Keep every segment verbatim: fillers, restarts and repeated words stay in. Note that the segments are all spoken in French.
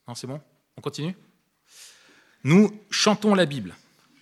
Non, c'est bon? On continue? Nous chantons la Bible.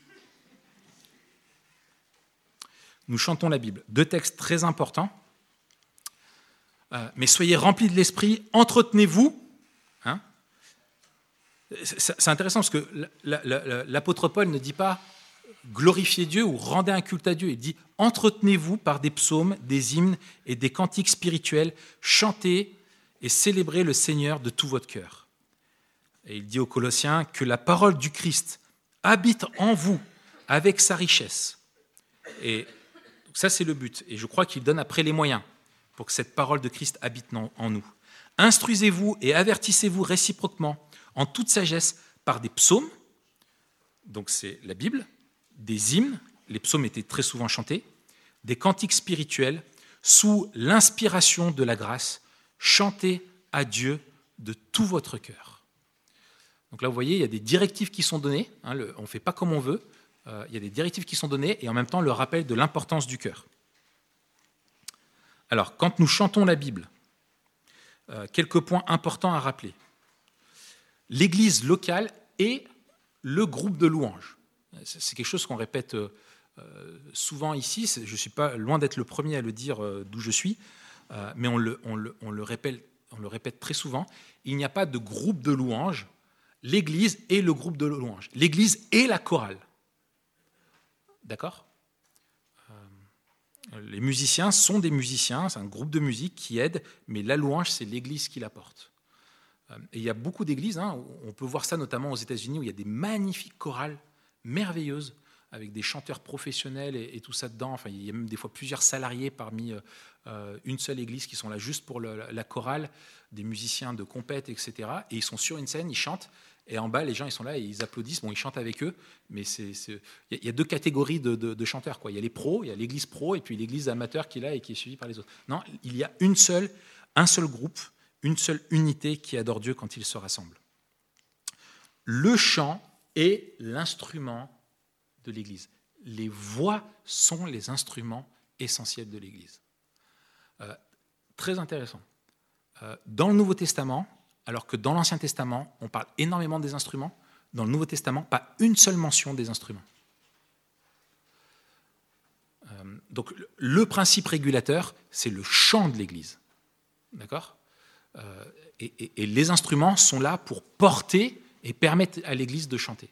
Nous chantons la Bible. Deux textes très importants. Euh, mais soyez remplis de l'esprit, entretenez-vous. Hein? c'est, c'est intéressant parce que la, la, la, l'apôtre Paul ne dit pas glorifiez Dieu ou rendez un culte à Dieu. Il dit entretenez-vous par des psaumes, des hymnes et des cantiques spirituels, chantez et célébrez le Seigneur de tout votre cœur. Et il dit aux Colossiens que la parole du Christ habite en vous avec sa richesse. Et ça, c'est le but. Et je crois qu'il donne après les moyens pour que cette parole de Christ habite en nous. Instruisez-vous et avertissez-vous réciproquement en toute sagesse par des psaumes, donc c'est la Bible, des hymnes, les psaumes étaient très souvent chantés, des cantiques spirituels, sous l'inspiration de la grâce, chantez à Dieu de tout votre cœur. Donc là, vous voyez, il y a des directives qui sont données, hein, le, on ne fait pas comme on veut, euh, il y a des directives qui sont données et en même temps le rappel de l'importance du cœur. Alors, quand nous chantons la Bible, euh, quelques points importants à rappeler. L'église locale est le groupe de louanges. C'est quelque chose qu'on répète euh, souvent ici, je ne suis pas loin d'être le premier à le dire euh, d'où je suis, euh, mais on le, on, le, on, le répète, on le répète très souvent, il n'y a pas de groupe de louanges, l'église est le groupe de louanges, l'église est la chorale. D'accord ? euh, Les musiciens sont des musiciens, c'est un groupe de musique qui aide, mais la louange, c'est l'église qui l'apporte. Euh, et il y a beaucoup d'églises, hein, on peut voir ça notamment aux États-Unis, où il y a des magnifiques chorales merveilleuses, avec des chanteurs professionnels et, et tout ça dedans. Enfin, il y a même des fois plusieurs salariés parmi euh, une seule église qui sont là juste pour le, la chorale, des musiciens de compète, et cetera. Et ils sont sur une scène, ils chantent, et en bas, les gens ils sont là et ils applaudissent. Bon, ils chantent avec eux, mais c'est, c'est... il y a deux catégories de, de, de chanteurs, quoi. Il y a les pros, il y a l'église pro, et puis l'église amateur qui est là et qui est suivie par les autres. Non, il y a une seule, un seul groupe, une seule unité qui adore Dieu quand ils se rassemblent. Le chant est l'instrument de l'Église. Les voix sont les instruments essentiels de l'Église. Euh, très intéressant. Euh, dans le Nouveau Testament, alors que dans l'Ancien Testament, on parle énormément des instruments, dans le Nouveau Testament, pas une seule mention des instruments. Euh, donc, le principe régulateur, c'est le chant de l'Église. D'accord ? euh, et, et, et les instruments sont là pour porter et permettre à l'Église de chanter.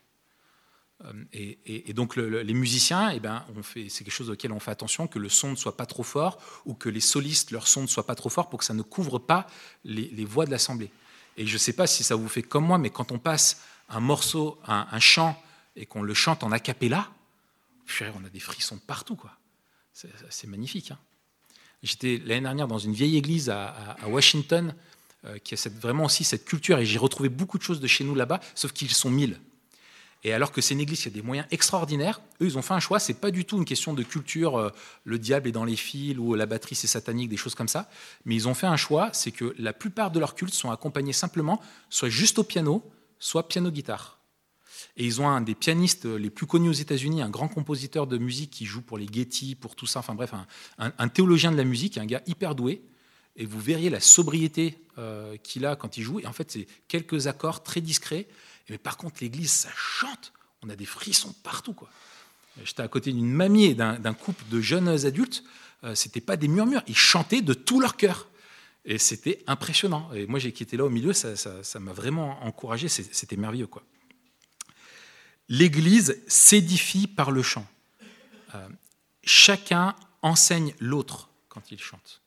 Et, et, et donc le, le, les musiciens, eh ben, on fait, c'est quelque chose auquel on fait attention, que le son ne soit pas trop fort ou que les solistes, leur son ne soit pas trop fort pour que ça ne couvre pas les, les voix de l'assemblée. Et je ne sais pas si ça vous fait comme moi, mais quand on passe un morceau, un, un chant, et qu'on le chante en a cappella, on a des frissons partout, quoi. C'est, c'est magnifique. Hein. J'étais l'année dernière dans une vieille église à, à, à Washington, euh, qui a cette, vraiment aussi cette culture, et j'ai retrouvé beaucoup de choses de chez nous là-bas, sauf qu'ils sont mille. Et alors que c'est une église qui a des moyens extraordinaires, eux, ils ont fait un choix, ce n'est pas du tout une question de culture, euh, le diable est dans les fils, ou la batterie c'est satanique, des choses comme ça, mais ils ont fait un choix, c'est que la plupart de leurs cultes sont accompagnés simplement, soit juste au piano, soit piano-guitare. Et ils ont un des pianistes les plus connus aux États-Unis, un grand compositeur de musique qui joue pour les Getty, pour tout ça, enfin bref, un, un, un théologien de la musique, un gars hyper doué, et vous verriez la sobriété euh, qu'il a quand il joue, et en fait c'est quelques accords très discrets. Mais par contre, l'église, ça chante. On a des frissons partout, quoi. J'étais à côté d'une mamie et d'un, d'un couple de jeunes adultes. Euh, ce n'était pas des murmures. Ils chantaient de tout leur cœur. Et c'était impressionnant. Et moi, qui étais là au milieu, ça, ça, ça m'a vraiment encouragé. C'était merveilleux, quoi. L'église s'édifie par le chant. Euh, chacun enseigne l'autre quand il chante.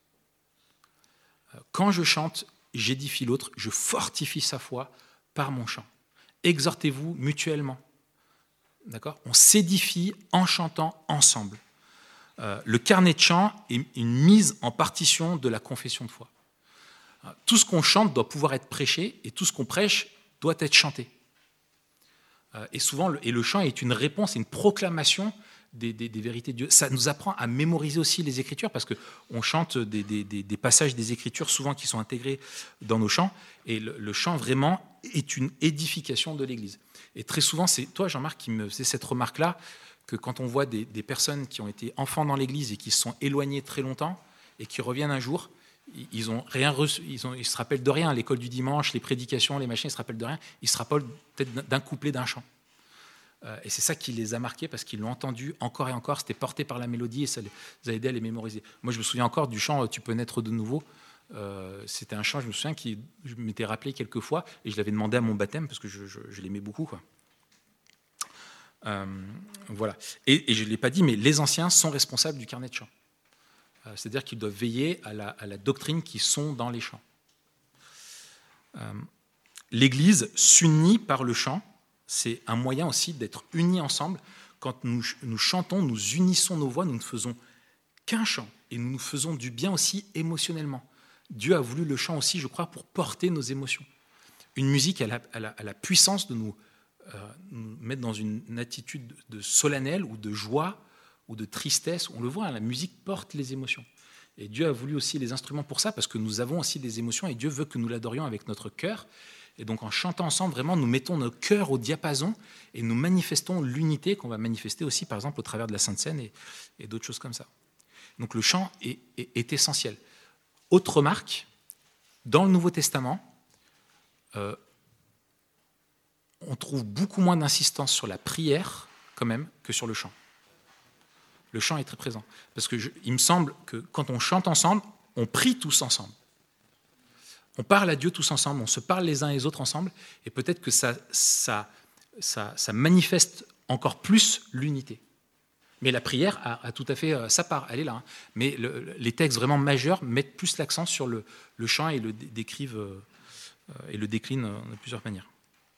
Euh, quand je chante, j'édifie l'autre. Je fortifie sa foi par mon chant. Exhortez-vous mutuellement. D'accord ? On s'édifie en chantant ensemble. Euh, le carnet de chant est une mise en partition de la confession de foi. Euh, tout ce qu'on chante doit pouvoir être prêché et tout ce qu'on prêche doit être chanté. Euh, et souvent, le, et le chant est une réponse, une proclamation des, des, des vérités de Dieu. Ça nous apprend à mémoriser aussi les Écritures parce qu'on chante des, des, des passages des Écritures souvent qui sont intégrés dans nos chants. Et le, le chant vraiment est une édification de l'Église. Et très souvent, c'est toi, Jean-Marc, qui me faisais cette remarque-là, que quand on voit des, des personnes qui ont été enfants dans l'Église et qui se sont éloignées très longtemps et qui reviennent un jour, ils ont rien reçu, ils, ont, ils se rappellent de rien. L'école du dimanche, les prédications, les machins, ils se rappellent de rien. Ils se rappellent peut-être d'un couplet, d'un chant. Euh, et c'est ça qui les a marqués parce qu'ils l'ont entendu encore et encore. C'était porté par la mélodie et ça les a aidés à les mémoriser. Moi, je me souviens encore du chant « Tu peux naître de nouveau ». Euh, c'était un chant, je me souviens, qui je m'étais rappelé quelques fois et je l'avais demandé à mon baptême parce que je, je, je l'aimais beaucoup, quoi. Euh, voilà. Et, et je ne l'ai pas dit, mais les anciens sont responsables du carnet de chants. Euh, c'est-à-dire qu'ils doivent veiller à la, à la doctrine qui sont dans les chants. Euh, L'Église s'unit par le chant. C'est un moyen aussi d'être unis ensemble. Quand nous, nous chantons, nous unissons nos voix, nous ne faisons qu'un chant et nous nous faisons du bien aussi émotionnellement. Dieu a voulu le chant aussi, je crois, pour porter nos émotions. Une musique a la, a la, a la puissance de nous, euh, nous mettre dans une attitude de solennelle ou de joie ou de tristesse. On le voit, hein, la musique porte les émotions. Et Dieu a voulu aussi les instruments pour ça, parce que nous avons aussi des émotions et Dieu veut que nous l'adorions avec notre cœur. Et donc en chantant ensemble, vraiment, nous mettons nos cœurs au diapason et nous manifestons l'unité qu'on va manifester aussi, par exemple, au travers de la Sainte Seine et, et d'autres choses comme ça. Donc le chant est, est, est essentiel. Autre remarque, dans le Nouveau Testament, euh, on trouve beaucoup moins d'insistance sur la prière, quand même, que sur le chant. Le chant est très présent. Parce que je, il me semble que quand on chante ensemble, on prie tous ensemble. On parle à Dieu tous ensemble, on se parle les uns et les autres ensemble, et peut-être que ça, ça, ça, ça manifeste encore plus l'unité. Mais la prière a, a tout à fait sa part, elle est là. Hein. Mais le, les textes vraiment majeurs mettent plus l'accent sur le, le chant et le décrivent euh, et le déclinent de plusieurs manières.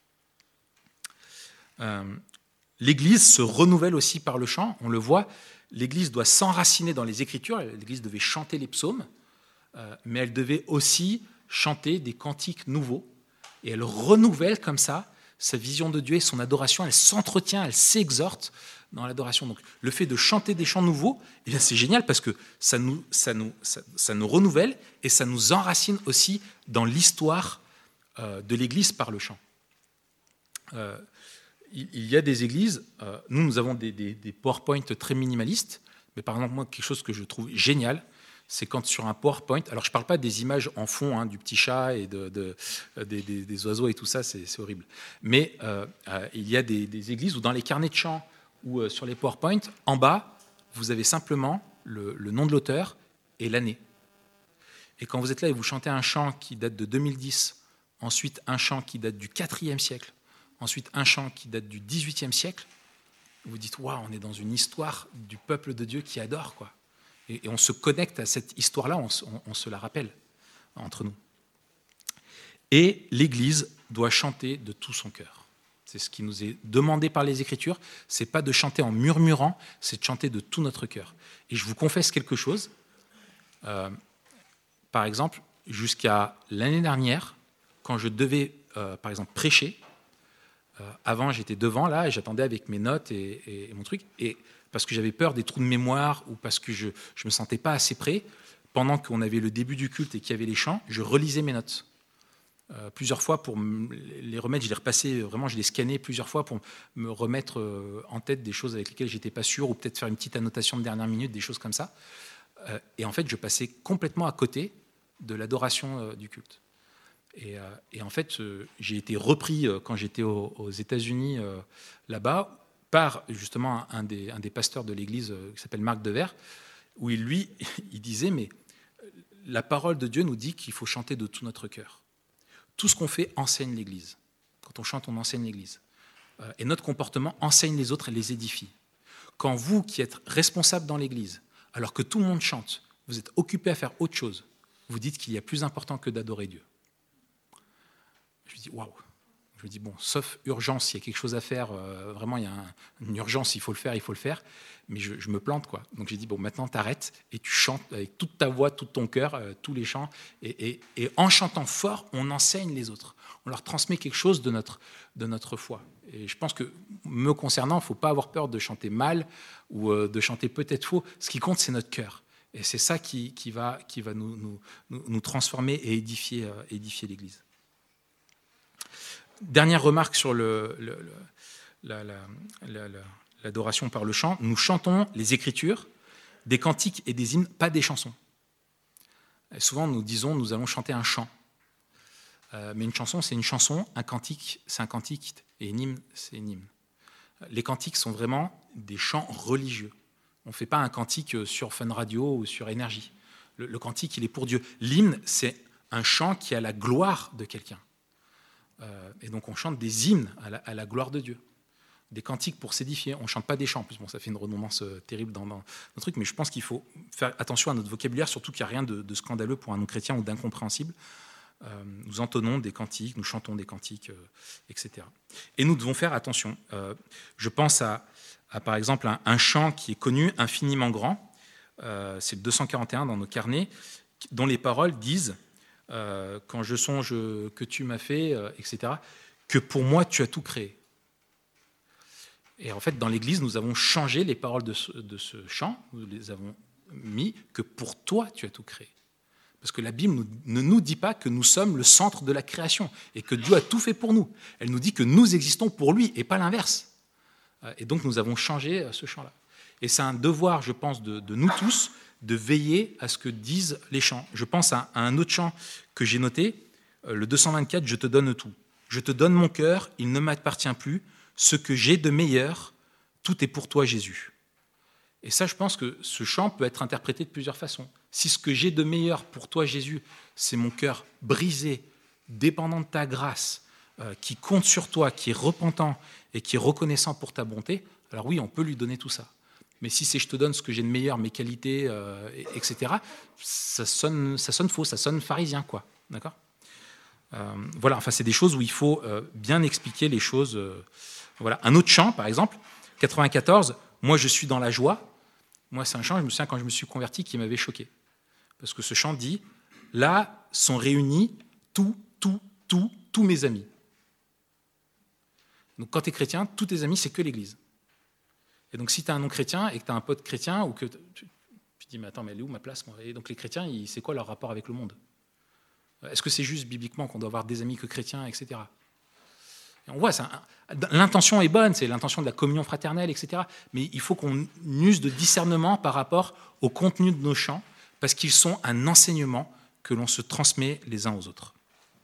Euh, L'Église se renouvelle aussi par le chant. On le voit, l'Église doit s'enraciner dans les Écritures. L'Église devait chanter les psaumes, euh, mais elle devait aussi chanter des cantiques nouveaux. Et elle renouvelle comme ça sa vision de Dieu et son adoration. Elle s'entretient, elle s'exhorte dans l'adoration. Donc, le fait de chanter des chants nouveaux, eh bien, c'est génial parce que ça nous, ça, nous, ça, ça nous renouvelle et ça nous enracine aussi dans l'histoire euh, de l'Église par le chant. Euh, il, il y a des églises, euh, nous, nous avons des, des, des PowerPoint très minimalistes, mais par exemple, moi, quelque chose que je trouve génial, c'est quand sur un PowerPoint, alors je ne parle pas des images en fond, hein, du petit chat et de, de, des, des, des oiseaux et tout ça, c'est, c'est horrible. Mais euh, euh, il y a des, des églises où dans les carnets de chant ou euh, sur les PowerPoint, en bas, vous avez simplement le, le nom de l'auteur et l'année. Et quand vous êtes là et vous chantez un chant qui date de deux mille dix, ensuite un chant qui date du quatrième siècle, ensuite un chant qui date du dix-huitième siècle, vous dites, waouh, on est dans une histoire du peuple de Dieu qui adore, quoi. Et on se connecte à cette histoire-là, on, on, on se la rappelle entre nous. Et l'Église doit chanter de tout son cœur. C'est ce qui nous est demandé par les Écritures. Ce n'est pas de chanter en murmurant, c'est de chanter de tout notre cœur. Et je vous confesse quelque chose. Euh, par exemple, jusqu'à l'année dernière, quand je devais, euh, par exemple, prêcher, euh, avant j'étais devant là et j'attendais avec mes notes et, et, et mon truc. Et parce que j'avais peur des trous de mémoire ou parce que je ne me sentais pas assez prêt, pendant qu'on avait le début du culte et qu'il y avait les chants, je relisais mes notes. Euh, plusieurs fois pour les remettre, je les repassais, vraiment je les scannais plusieurs fois pour me remettre euh, en tête des choses avec lesquelles je n'étais pas sûr, ou peut-être faire une petite annotation de dernière minute, des choses comme ça. Euh, et en fait, je passais complètement à côté de l'adoration euh, du culte. Et, euh, et en fait, euh, j'ai été repris euh, quand j'étais aux, aux États-Unis euh, là-bas, par justement un des, un des pasteurs de l'église euh, qui s'appelle Marc Devers, où il, lui, il disait, mais la parole de Dieu nous dit qu'il faut chanter de tout notre cœur. Tout ce qu'on fait enseigne l'église. Quand on chante, on enseigne l'église. Euh, et notre comportement enseigne les autres et les édifie. Quand vous, qui êtes responsable dans l'église, alors que tout le monde chante, vous êtes occupé à faire autre chose, vous dites qu'il y a plus important que d'adorer Dieu. Je me dis, waouh! Je me dis, bon, sauf urgence, il y a quelque chose à faire, euh, vraiment, il y a un, une urgence, il faut le faire, il faut le faire, mais je, je me plante, quoi. Donc j'ai dit, bon, maintenant, t'arrêtes et tu chantes avec toute ta voix, tout ton cœur, euh, tous les chants, et, et, et en chantant fort, on enseigne les autres. On leur transmet quelque chose de notre, de notre foi. Et je pense que, me concernant, il ne faut pas avoir peur de chanter mal ou euh, de chanter peut-être faux. Ce qui compte, c'est notre cœur. Et c'est ça qui, qui va, qui va nous, nous, nous transformer et édifier, euh, édifier l'Église. Dernière remarque sur le, le, le, la, la, la, la, l'adoration par le chant. Nous chantons les Écritures, des cantiques et des hymnes, pas des chansons. Et souvent, nous disons, nous allons chanter un chant. Euh, mais une chanson, c'est une chanson, un cantique, c'est un cantique, et une hymne, c'est une hymne. Les cantiques sont vraiment des chants religieux. On ne fait pas un cantique sur Fun Radio ou sur Énergie. Le, le cantique, il est pour Dieu. L'hymne, c'est un chant qui a la gloire de quelqu'un. Euh, et donc, on chante des hymnes à la, à la gloire de Dieu. Des cantiques pour s'édifier. On ne chante pas des chants. En plus, bon, ça fait une redondance euh, terrible dans, dans le truc, mais je pense qu'il faut faire attention à notre vocabulaire, surtout qu'il n'y a rien de, de scandaleux pour un non-chrétien ou d'incompréhensible. Euh, nous entonnons des cantiques, nous chantons des cantiques, euh, et cetera. Et nous devons faire attention. Euh, je pense à, à, par exemple, un, un chant qui est connu, Infiniment grand, euh, c'est le deux cent quarante et un dans nos carnets, dont les paroles disent euh, « Quand je songe que tu m'as fait, euh, et cetera, que pour moi tu as tout créé ». Et en fait, dans l'Église, nous avons changé les paroles de ce, de ce chant, nous les avons mis « que pour toi tu as tout créé ». Parce que la Bible nous, ne nous dit pas que nous sommes le centre de la création et que Dieu a tout fait pour nous. Elle nous dit que nous existons pour lui et pas l'inverse. Et donc nous avons changé ce chant-là. Et c'est un devoir, je pense, de, de nous tous de veiller à ce que disent les chants. Je pense à, à un autre chant que j'ai noté, le deux cent vingt-quatre, « Je te donne tout. Je te donne mon cœur, il ne m'appartient plus. Ce que j'ai de meilleur, tout est pour toi, Jésus. » Et ça, je pense que ce chant peut être interprété de plusieurs façons. Si ce que j'ai de meilleur pour toi, Jésus, c'est mon cœur brisé, dépendant de ta grâce, euh, qui compte sur toi, qui est repentant et qui est reconnaissant pour ta bonté, alors oui, on peut lui donner tout ça. Mais si c'est je te donne ce que j'ai de meilleur, mes qualités, euh, et cetera, ça sonne, ça sonne faux, ça sonne pharisien, quoi. D'accord ? euh, Voilà, enfin, c'est des choses où il faut euh, bien expliquer les choses. Euh, voilà. Un autre chant, par exemple, quatre-vingt-quatorze, « Moi, je suis dans la joie ». Moi, c'est un chant, je me souviens, quand je me suis converti, qui m'avait choqué. Parce que ce chant dit « Là sont réunis tous, tous, tous, tous mes amis ». Donc quand tu es chrétien, tous tes amis, c'est que l'Église. Et donc si tu es un non-chrétien et que tu as un pote chrétien, ou que tu, tu te dis « Mais attends, mais elle est où ma place, moi ?» Et donc les chrétiens, c'est quoi leur rapport avec le monde ? Est-ce que c'est juste bibliquement qu'on doit avoir des amis que chrétiens, et cetera. Et on voit, ça, l'intention est bonne, c'est l'intention de la communion fraternelle, et cetera. Mais il faut qu'on use de discernement par rapport au contenu de nos chants, parce qu'ils sont un enseignement que l'on se transmet les uns aux autres.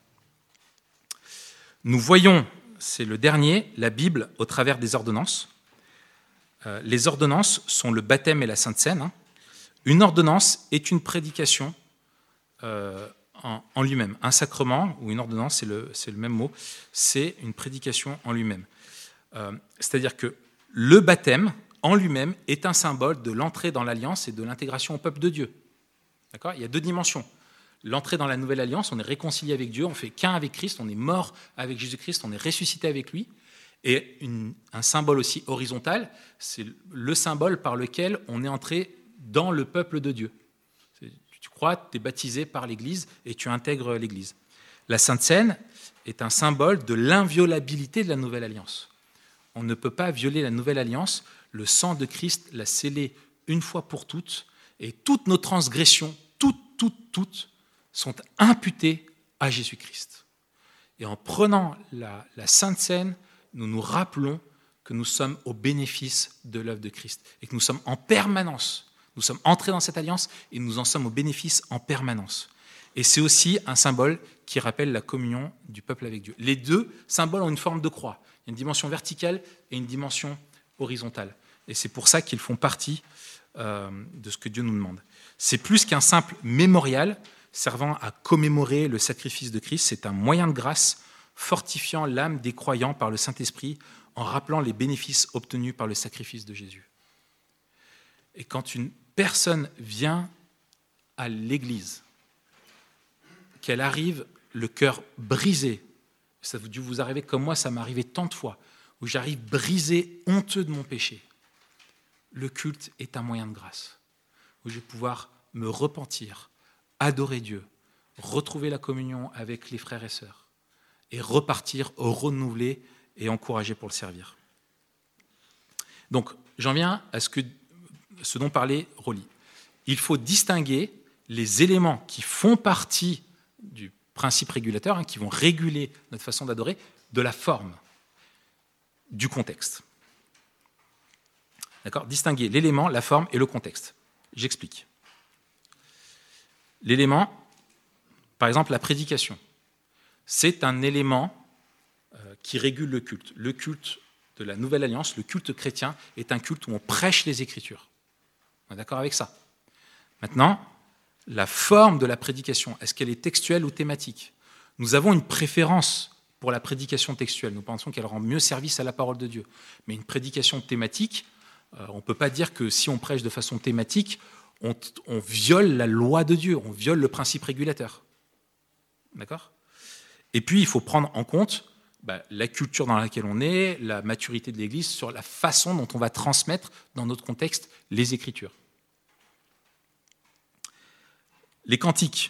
Nous voyons, c'est le dernier, la Bible au travers des ordonnances. Euh, les ordonnances sont le baptême et la Sainte Seine. Hein. Une ordonnance est une prédication euh, en, en lui-même. Un sacrement ou une ordonnance, c'est le, c'est le même mot, c'est une prédication en lui-même. Euh, c'est-à-dire que le baptême en lui-même est un symbole de l'entrée dans l'alliance et de l'intégration au peuple de Dieu. D'accord ? Il y a deux dimensions. L'entrée dans la nouvelle alliance, on est réconcilié avec Dieu, on fait qu'un avec Christ, on est mort avec Jésus-Christ, on est ressuscité avec lui. Et une, un symbole aussi horizontal, c'est le symbole par lequel on est entré dans le peuple de Dieu. Tu crois, tu es baptisé par l'Église et tu intègres l'Église. La Sainte Seine est un symbole de l'inviolabilité de la nouvelle alliance. On ne peut pas violer la nouvelle alliance, le sang de Christ l'a scellé une fois pour toutes, et toutes nos transgressions, toutes, toutes, toutes, sont imputées à Jésus-Christ. Et en prenant la, la Sainte Seine, nous nous rappelons que nous sommes au bénéfice de l'œuvre de Christ et que nous sommes en permanence, nous sommes entrés dans cette alliance et nous en sommes au bénéfice en permanence. Et c'est aussi un symbole qui rappelle la communion du peuple avec Dieu. Les deux symboles ont une forme de croix. Il y a une dimension verticale et une dimension horizontale. Et c'est pour ça qu'ils font partie euh, de ce que Dieu nous demande. C'est plus qu'un simple mémorial servant à commémorer le sacrifice de Christ. C'est un moyen de grâce fortifiant l'âme des croyants par le Saint-Esprit en rappelant les bénéfices obtenus par le sacrifice de Jésus. Et quand une personne vient à l'Église, qu'elle arrive le cœur brisé, ça a dû vous arriver comme moi, ça m'est arrivé tant de fois, où j'arrive brisé, honteux de mon péché, le culte est un moyen de grâce, où je vais pouvoir me repentir, adorer Dieu, retrouver la communion avec les frères et sœurs, et repartir renouvelé et encouragé pour le servir. Donc, j'en viens à ce, que, ce dont parlait Rolly. Il faut distinguer les éléments qui font partie du principe régulateur, hein, qui vont réguler notre façon d'adorer, de la forme, du contexte. D'accord ? Distinguer l'élément, la forme et le contexte. J'explique. L'élément, par exemple, la prédication, c'est un élément euh, qui régule le culte. Le culte de la Nouvelle Alliance, le culte chrétien, est un culte où on prêche les Écritures. On est d'accord avec ça? Maintenant, la forme de la prédication, est-ce qu'elle est textuelle ou thématique? Nous avons une préférence pour la prédication textuelle. Nous pensons qu'elle rend mieux service à la parole de Dieu. Mais une prédication thématique, euh, on ne peut pas dire que si on prêche de façon thématique, on, on viole la loi de Dieu, on viole le principe régulateur. D'accord? Et puis, il faut prendre en compte bah, la culture dans laquelle on est, la maturité de l'Église, sur la façon dont on va transmettre, dans notre contexte, les Écritures. Les cantiques,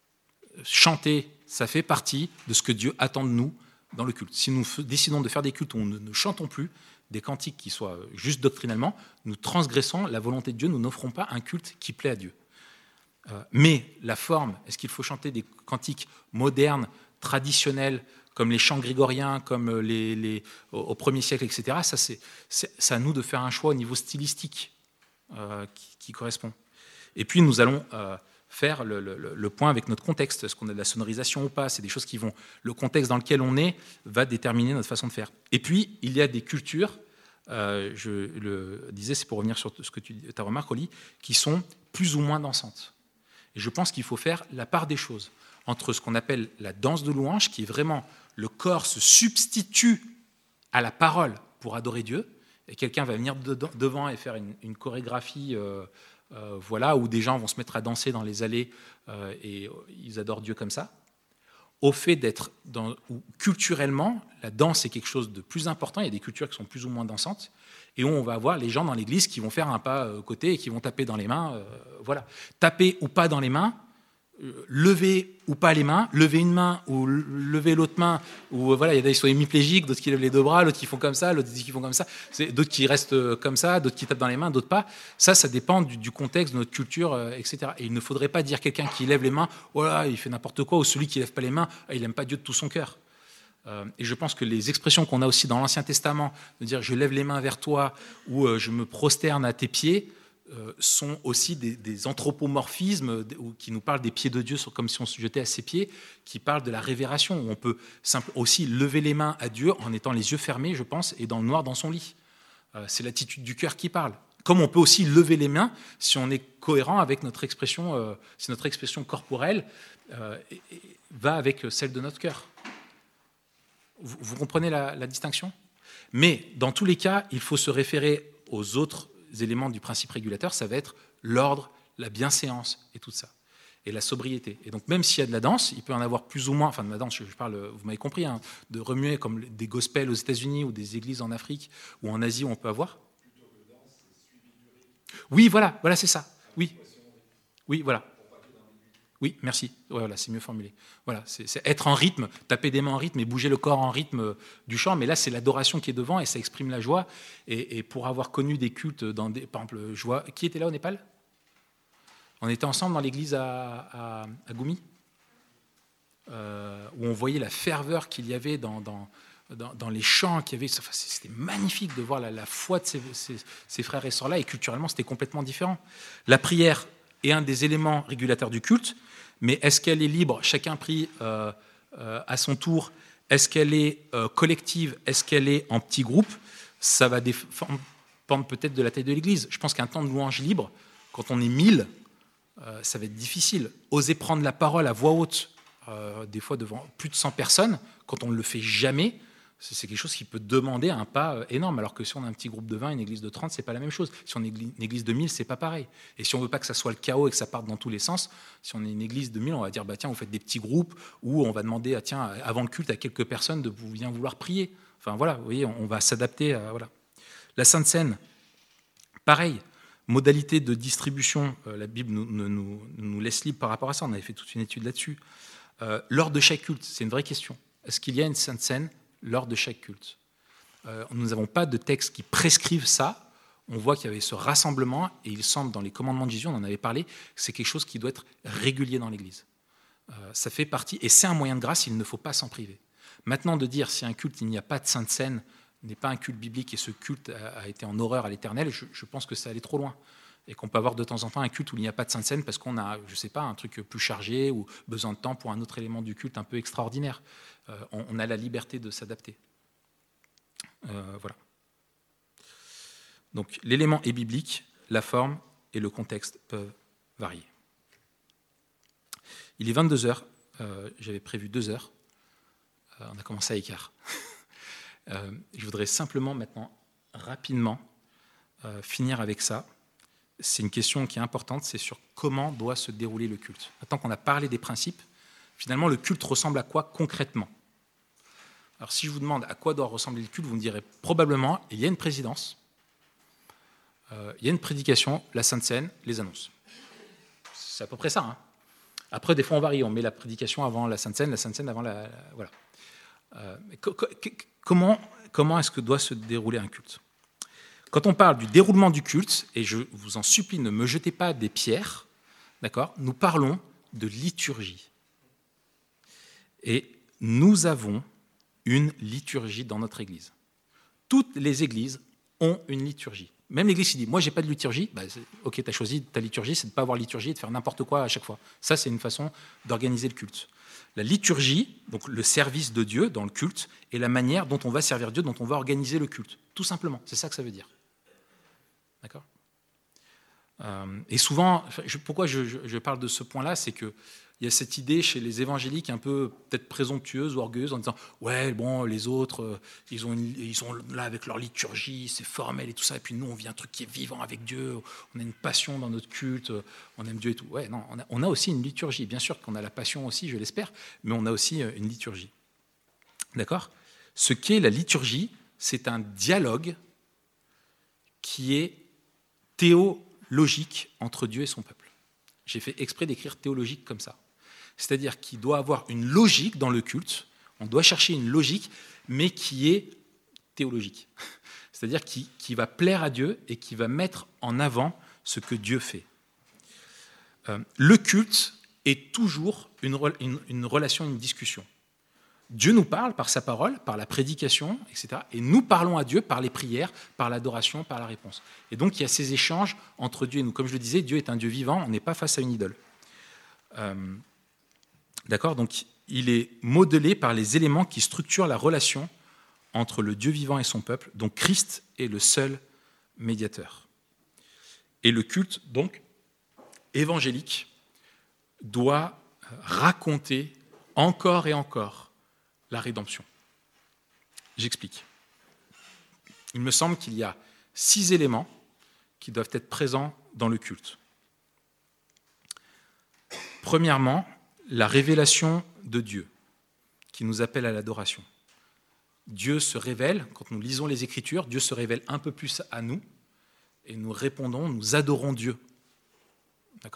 chanter, ça fait partie de ce que Dieu attend de nous dans le culte. Si nous décidons de faire des cultes où nous ne chantons plus, des cantiques qui soient juste doctrinalement, nous transgressons la volonté de Dieu, nous n'offrons pas un culte qui plaît à Dieu. Euh, mais la forme, est-ce qu'il faut chanter des cantiques modernes, traditionnels, comme les chants grégoriens, comme les, les, au, au premier siècle, et cetera. Ça, c'est, c'est, c'est à nous de faire un choix au niveau stylistique euh, qui, qui correspond. Et puis, nous allons euh, faire le, le, le point avec notre contexte. Est-ce qu'on a de la sonorisation ou pas? C'est des choses qui vont... Le contexte dans lequel on est va déterminer notre façon de faire. Et puis, il y a des cultures, euh, je le disais, c'est pour revenir sur ce que tu ta remarque, Oli, qui sont plus ou moins dansantes. Et je pense qu'il faut faire la part des choses entre ce qu'on appelle la danse de louange, qui est vraiment le corps se substitue à la parole pour adorer Dieu, et quelqu'un va venir devant et faire une, une chorégraphie, euh, euh, voilà, où des gens vont se mettre à danser dans les allées euh, et ils adorent Dieu comme ça, au fait d'être dans, où culturellement, la danse est quelque chose de plus important. Il y a des cultures qui sont plus ou moins dansantes, et où on va avoir les gens dans l'église qui vont faire un pas à côté et qui vont taper dans les mains. Euh, voilà. Taper ou pas dans les mains, euh, lever ou pas les mains, lever une main ou lever l'autre main, ou euh, voilà, il y a des qui sont hémiplégiques, d'autres qui lèvent les deux bras, d'autres qui font comme ça, d'autres qui font comme ça, c'est, d'autres qui restent comme ça, d'autres qui tapent dans les mains, d'autres pas. Ça, ça dépend du, du contexte, de notre culture, euh, et cetera. Et il ne faudrait pas dire quelqu'un qui lève les mains, oh là, il fait n'importe quoi, ou celui qui lève pas les mains, il n'aime pas Dieu de tout son cœur. Euh, et je pense que les expressions qu'on a aussi dans l'Ancien Testament, de dire je lève les mains vers toi ou euh, je me prosterne à tes pieds, euh, sont aussi des, des anthropomorphismes où, qui nous parlent des pieds de Dieu comme si on se jetait à ses pieds, qui parlent de la révération, où on peut simple, aussi lever les mains à Dieu en étant les yeux fermés, je pense, et dans le noir dans son lit. Euh, c'est l'attitude du cœur qui parle. Comme on peut aussi lever les mains si on est cohérent avec notre expression, euh, si notre expression corporelle euh, et, et va avec celle de notre cœur. Vous, vous comprenez la, la distinction? Mais dans tous les cas, il faut se référer aux autres éléments du principe régulateur. Ça va être l'ordre, la bienséance et tout ça. Et la sobriété. Et donc même s'il y a de la danse, il peut en avoir plus ou moins, enfin de la danse, je parle, vous m'avez compris, hein, de remuer comme des gospels aux États-Unis ou des églises en Afrique ou en Asie où on peut avoir. Oui, voilà, voilà, c'est ça. Oui, oui, voilà. Oui, merci. Ouais, voilà, c'est mieux formulé. Voilà, c'est, c'est être en rythme, taper des mains en rythme et bouger le corps en rythme du chant. Mais là, c'est l'adoration qui est devant et ça exprime la joie. Et, et pour avoir connu des cultes, dans des, par exemple, je vois, qui était là au Népal? On était ensemble dans l'église à, à, à Goumi, euh, où on voyait la ferveur qu'il y avait dans, dans, dans, dans les chants qu'il y avait. Enfin, c'était magnifique de voir la, la foi de ces, ces, ces frères et sœurs-là. Et culturellement, c'était complètement différent. La prière est un des éléments régulateurs du culte. Mais est-ce qu'elle est libre? Chacun prie euh, euh, à son tour. Est-ce qu'elle est euh, collective? Est-ce qu'elle est en petits groupes? Ça va dépendre peut-être de la taille de l'église. Je pense qu'un temps de louange libre, quand on est mille, euh, ça va être difficile. Oser prendre la parole à voix haute, euh, des fois devant plus de cent personnes, quand on ne le fait jamais, c'est quelque chose qui peut demander un pas énorme, alors que si on a un petit groupe de vingt, une église de trente, c'est pas la même chose. Si on est une église de mille, c'est pas pareil. Et si on veut pas que ça soit le chaos et que ça parte dans tous les sens, si on est une église de mille, on va dire, bah tiens, vous faites des petits groupes, ou on va demander, à, tiens, avant le culte, à quelques personnes de bien vouloir prier. Enfin voilà, vous voyez, on va s'adapter à... Voilà. La Sainte Seine, pareil, modalité de distribution, euh, la Bible nous, nous, nous laisse libre par rapport à ça, on avait fait toute une étude là-dessus. Euh, lors de chaque culte, c'est une vraie question. Est-ce qu'il y a une Sainte Seine lors de chaque culte? euh, Nous n'avons pas de texte qui prescrivent ça. On voit qu'il y avait ce rassemblement, et il semble, dans les commandements de Jésus, on en avait parlé, que c'est quelque chose qui doit être régulier dans l'Église. Euh, ça fait partie, et c'est un moyen de grâce, il ne faut pas s'en priver. Maintenant, de dire si un culte, il n'y a pas de Sainte Seine, n'est pas un culte biblique, et ce culte a, a été en horreur à l'Éternel, je, je pense que ça allait trop loin. et qu'on peut avoir de temps en temps un culte où il n'y a pas de Sainte Seine parce qu'on a, je ne sais pas, un truc plus chargé ou besoin de temps pour un autre élément du culte un peu extraordinaire. Euh, on, on a la liberté de s'adapter. Euh, voilà. Donc l'élément est biblique, la forme et le contexte peuvent varier. Il est vingt-deux heures, euh, j'avais prévu deux heures, euh, on a commencé à écart. euh, je voudrais simplement maintenant, rapidement, euh, finir avec ça. C'est une question qui est importante, c'est sur comment doit se dérouler le culte. Maintenant qu'on a parlé des principes, finalement le culte ressemble à quoi concrètement? Alors si je vous demande à quoi doit ressembler le culte, vous me direz probablement, il y a une présidence, euh, il y a une prédication, la Sainte Seine, les annonces. C'est à peu près ça. Hein. Après, des fois, on varie. On met la prédication avant la Sainte Seine, la Sainte Seine avant la... la voilà. Euh, co- co- comment comment est-ce que doit se dérouler un culte? Quand on parle du déroulement du culte, et je vous en supplie, ne me jetez pas des pierres, d'accord, nous parlons de liturgie. Et nous avons une liturgie dans notre Église. Toutes les églises ont une liturgie. Même l'Église qui dit « moi, je n'ai pas de liturgie bah, », ok, tu as choisi ta liturgie, c'est de ne pas avoir liturgie et de faire n'importe quoi à chaque fois. Ça, c'est une façon d'organiser le culte. La liturgie, donc le service de Dieu dans le culte, est la manière dont on va servir Dieu, dont on va organiser le culte. Tout simplement, c'est ça que ça veut dire. D'accord ? euh, Et souvent, je, pourquoi je, je, je parle de ce point-là, c'est qu'il y a cette idée chez les évangéliques un peu peut-être présomptueuse ou orgueilleuse en disant « ouais, bon, les autres, ils, ont une, ils sont là avec leur liturgie, c'est formel et tout ça, et puis nous, on vit un truc qui est vivant avec Dieu, on a une passion dans notre culte, on aime Dieu et tout. » Ouais, non, on a, on a aussi une liturgie. Bien sûr qu'on a la passion aussi, je l'espère, mais on a aussi une liturgie. D'accord ? Ce qu'est la liturgie, c'est un dialogue qui est théologique entre Dieu et son peuple. J'ai fait exprès d'écrire théologique comme ça. C'est-à-dire qu'il doit avoir une logique dans le culte, on doit chercher une logique, mais qui est théologique. C'est-à-dire qui, qui va plaire à Dieu et qui va mettre en avant ce que Dieu fait. Euh, le culte est toujours une, une, une relation, une discussion. Dieu nous parle par sa parole, par la prédication, et cetera. Et nous parlons à Dieu par les prières, par l'adoration, par la réponse. Et donc, il y a ces échanges entre Dieu et nous. Comme je le disais, Dieu est un Dieu vivant, on n'est pas face à une idole. Euh, d'accord ? Donc, il est modelé par les éléments qui structurent la relation entre le Dieu vivant et son peuple. Donc, Christ est le seul médiateur. Et le culte, donc, évangélique, doit raconter encore et encore la rédemption. J'explique. Il me semble qu'il y a six éléments qui doivent être présents dans le culte. Premièrement, la révélation de Dieu, qui nous appelle à l'adoration. Dieu se révèle, quand nous lisons les Écritures, Dieu se révèle un peu plus à nous, et nous répondons, nous adorons Dieu. D'accord ?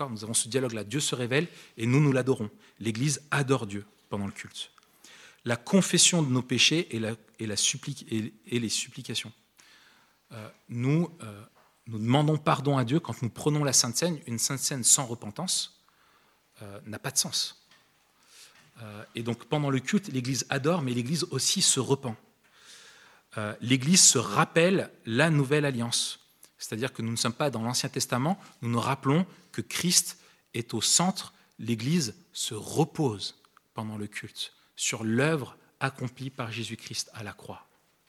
Nous avons ce dialogue-là. Dieu se révèle, et nous, nous l'adorons. L'Église adore Dieu pendant le culte. La confession de nos péchés et, la, et, la supplique, et, et les supplications. Euh, nous, euh, nous demandons pardon à Dieu quand nous prenons la Sainte Seine. Une Sainte Seine sans repentance euh, n'a pas de sens. Euh, et donc pendant le culte, l'Église adore, mais l'Église aussi se repent. Euh, L'Église se rappelle la nouvelle alliance. C'est-à-dire que nous ne sommes pas dans l'Ancien Testament, nous nous rappelons que Christ est au centre. L'Église se repose pendant le culte sur l'œuvre accomplie par Jésus-Christ à la croix.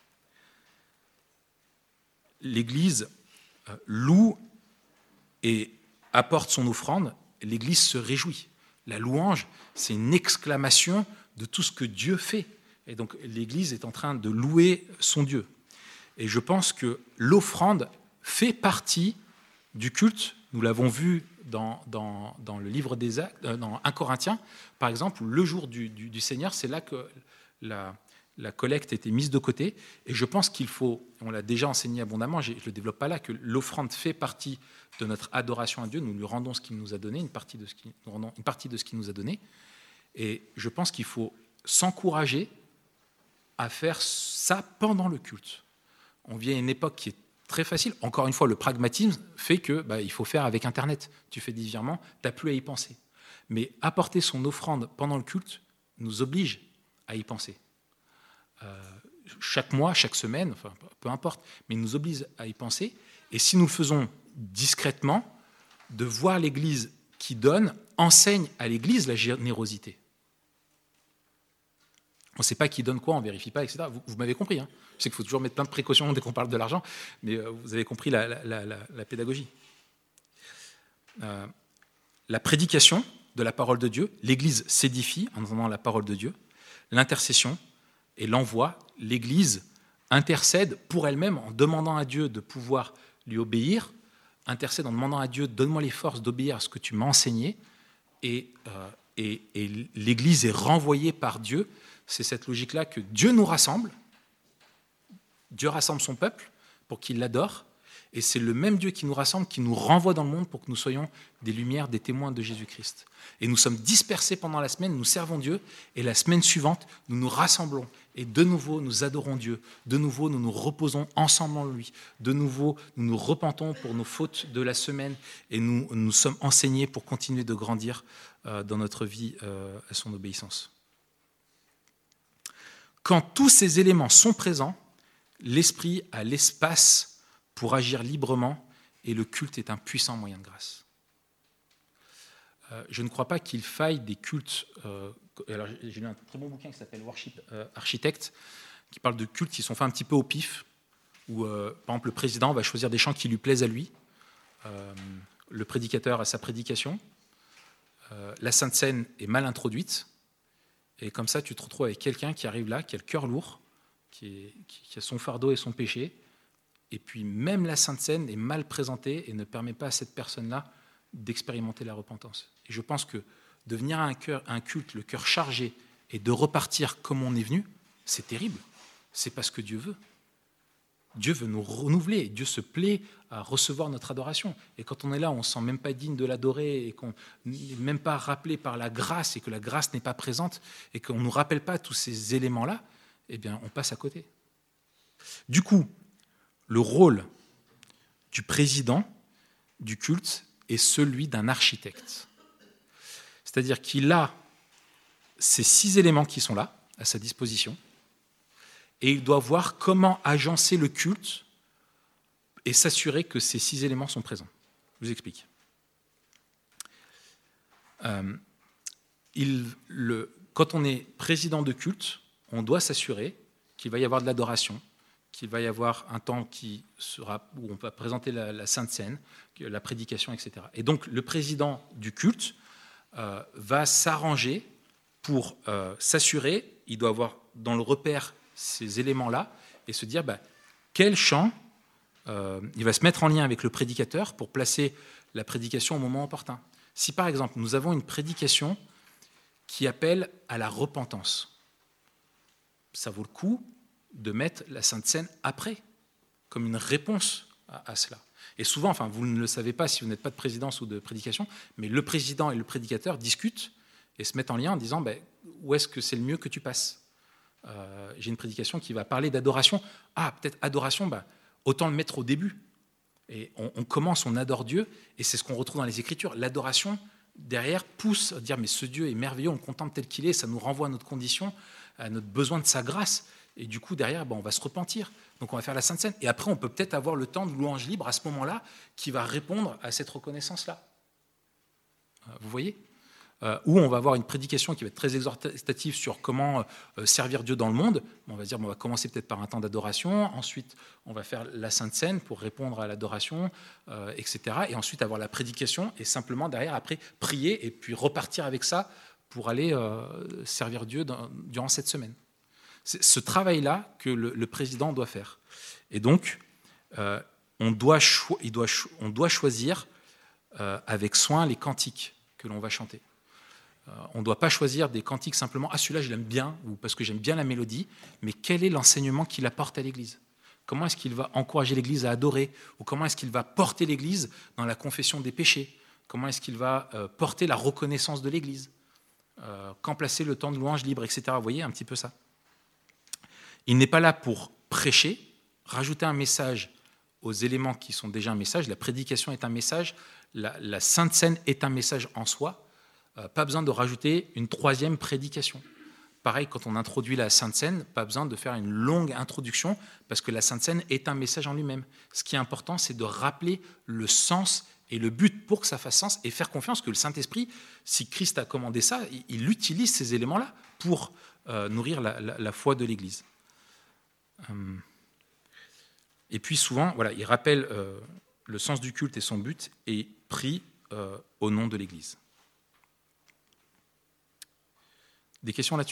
L'Église loue et apporte son offrande, l'Église se réjouit. La louange, c'est une exclamation de tout ce que Dieu fait. Et donc l'Église est en train de louer son Dieu. Et je pense que l'offrande fait partie du culte. Nous l'avons vu dans, dans, dans le livre des Actes, dans un Corinthiens, par exemple, le jour du, du, du Seigneur, c'est là que la, la collecte était mise de côté. Et je pense qu'il faut, on l'a déjà enseigné abondamment, je ne le développe pas là, que l'offrande fait partie de notre adoration à Dieu. Nous lui rendons ce qu'il nous a donné, une partie de ce qu'il, nous rendons une partie de ce qu'il nous a donné. Et je pense qu'il faut s'encourager à faire ça pendant le culte. On vit à une époque qui est très facile. Encore une fois, le pragmatisme fait que bah, il faut faire avec Internet. Tu fais des virements, tu n'as plus à y penser. Mais apporter son offrande pendant le culte nous oblige à y penser. Euh, chaque mois, chaque semaine, enfin, peu importe, mais il nous oblige à y penser. Et si nous le faisons discrètement, de voir l'Église qui donne, enseigne à l'Église la générosité. On ne sait pas qui donne quoi, on ne vérifie pas, et cetera. Vous, vous m'avez compris. Hein. Je sais qu'il faut toujours mettre plein de précautions dès qu'on parle de l'argent, mais euh, vous avez compris la, la, la, la pédagogie. Euh, la prédication de la parole de Dieu, l'Église s'édifie en entendant la parole de Dieu. L'intercession et l'envoi, l'Église intercède pour elle-même en demandant à Dieu de pouvoir lui obéir, intercède en demandant à Dieu, donne-moi les forces d'obéir à ce que tu m'as enseigné, et, euh, et, et l'Église est renvoyée par Dieu. C'est cette logique-là que Dieu nous rassemble, Dieu rassemble son peuple pour qu'il l'adore, et c'est le même Dieu qui nous rassemble, qui nous renvoie dans le monde pour que nous soyons des lumières, des témoins de Jésus-Christ. Et nous sommes dispersés pendant la semaine, nous servons Dieu, et la semaine suivante, nous nous rassemblons, et de nouveau, nous adorons Dieu, de nouveau, nous nous reposons ensemble en lui, de nouveau, nous nous repentons pour nos fautes de la semaine, et nous nous sommes enseignés pour continuer de grandir euh, dans notre vie euh, à son obéissance. Quand tous ces éléments sont présents, l'Esprit a l'espace pour agir librement, et le culte est un puissant moyen de grâce. Euh, je ne crois pas qu'il faille des cultes. Euh, alors j'ai lu un très bon bouquin qui s'appelle Worship euh, Architect, qui parle de cultes qui sont faits un petit peu au pif, où euh, par exemple le président va choisir des chants qui lui plaisent à lui, euh, le prédicateur a sa prédication, euh, la Sainte Seine est mal introduite, et comme ça tu te retrouves avec quelqu'un qui arrive là, qui a le cœur lourd, qui, est, qui a son fardeau et son péché. Et puis même la Sainte Seine est mal présentée et ne permet pas à cette personne-là d'expérimenter la repentance. Et je pense que de venir à un, cœur, à un culte, le cœur chargé, et de repartir comme on est venu, c'est terrible. C'est pas ce que Dieu veut. Dieu veut nous renouveler. Dieu se plaît à recevoir notre adoration. Et quand on est là, on ne se sent même pas digne de l'adorer, et qu'on n'est même pas rappelé par la grâce, et que la grâce n'est pas présente, et qu'on ne nous rappelle pas tous ces éléments-là, eh bien, on passe à côté. Du coup, le rôle du président du culte est celui d'un architecte. C'est-à-dire qu'il a ces six éléments qui sont là, à sa disposition, et il doit voir comment agencer le culte et s'assurer que ces six éléments sont présents. Je vous explique. Euh, il, le, quand on est président de culte, on doit s'assurer qu'il va y avoir de l'adoration, qu'il va y avoir un temps qui sera, où on va présenter la, la Sainte Seine, la prédication, et cetera. Et donc, le président du culte euh, va s'arranger pour euh, s'assurer, il doit avoir dans le repère ces éléments-là, et se dire bah, quel chant, euh, il va se mettre en lien avec le prédicateur pour placer la prédication au moment opportun. Si par exemple, nous avons une prédication qui appelle à la repentance, ça vaut le coup de mettre la Sainte Seine après, comme une réponse à, à cela. Et souvent, enfin, vous ne le savez pas si vous n'êtes pas de présidence ou de prédication, mais le président et le prédicateur discutent et se mettent en lien en disant ben, où est-ce que c'est le mieux que tu passes. Euh, j'ai une prédication qui va parler d'adoration. Ah, peut-être adoration, ben, autant le mettre au début. Et on, on commence, on adore Dieu, et c'est ce qu'on retrouve dans les Écritures. L'adoration, derrière, pousse à dire mais ce Dieu est merveilleux, on le contemple tel qu'il est, ça nous renvoie à notre condition, à notre besoin de sa grâce. Et du coup, derrière, ben, on va se repentir. Donc, on va faire la Sainte Seine. Et après, on peut peut-être avoir le temps de louange libre à ce moment-là qui va répondre à cette reconnaissance-là. Vous voyez ? euh, Ou on va avoir une prédication qui va être très exhortative sur comment euh, servir Dieu dans le monde. On va dire, bon, on va commencer peut-être par un temps d'adoration. Ensuite, on va faire la Sainte Seine pour répondre à l'adoration, euh, et cetera. Et ensuite, avoir la prédication et simplement, derrière, après, prier et puis repartir avec ça pour aller euh, servir Dieu dans, durant cette semaine. C'est ce travail-là que le, le président doit faire. Et donc, euh, on, doit cho- il doit cho- on doit choisir euh, avec soin les cantiques que l'on va chanter. Euh, on ne doit pas choisir des cantiques simplement « Ah, celui-là, je l'aime bien » ou parce que j'aime bien la mélodie, mais quel est l'enseignement qu'il apporte à l'Église ? Comment est-ce qu'il va encourager l'Église à adorer ? Ou comment est-ce qu'il va porter l'Église dans la confession des péchés ? Comment est-ce qu'il va euh, porter la reconnaissance de l'Église ? euh, Quand placer le temps de louange libre, et cetera. Vous voyez un petit peu ça ? Il n'est pas là pour prêcher, rajouter un message aux éléments qui sont déjà un message. La prédication est un message, la, la Sainte Seine est un message en soi. Euh, pas besoin de rajouter une troisième prédication. pareil, quand on introduit la Sainte Seine, pas besoin de faire une longue introduction, parce que la Sainte Seine est un message en lui-même. Ce qui est important, c'est de rappeler le sens et le but pour que ça fasse sens, et faire confiance que le Saint-Esprit, si Christ a commandé ça, il utilise ces éléments-là pour euh, nourrir la, la, la foi de l'Église. Hum. Et puis souvent, voilà, il rappelle euh, le sens du culte et son but, et prie euh, au nom de l'Église. Des questions là-dessus ?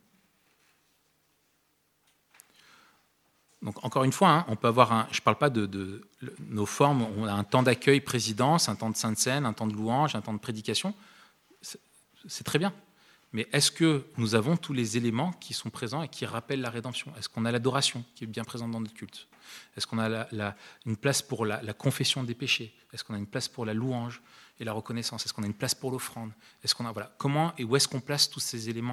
Donc, encore une fois, hein, on peut avoir un, je ne parle pas de, de, de nos formes, on a un temps d'accueil présidence, un temps de Sainte Seine, un temps de louange, un temps de prédication, c'est, c'est très bien. Mais est-ce que nous avons tous les éléments qui sont présents et qui rappellent la rédemption ? Est-ce qu'on a l'adoration qui est bien présente dans notre culte ? Est-ce qu'on a la, la, une place pour la, la confession des péchés ? Est-ce qu'on a une place pour la louange et la reconnaissance ? Est-ce qu'on a une place pour l'offrande ? Est-ce qu'on a, voilà, comment et où est-ce qu'on place tous ces éléments-là ?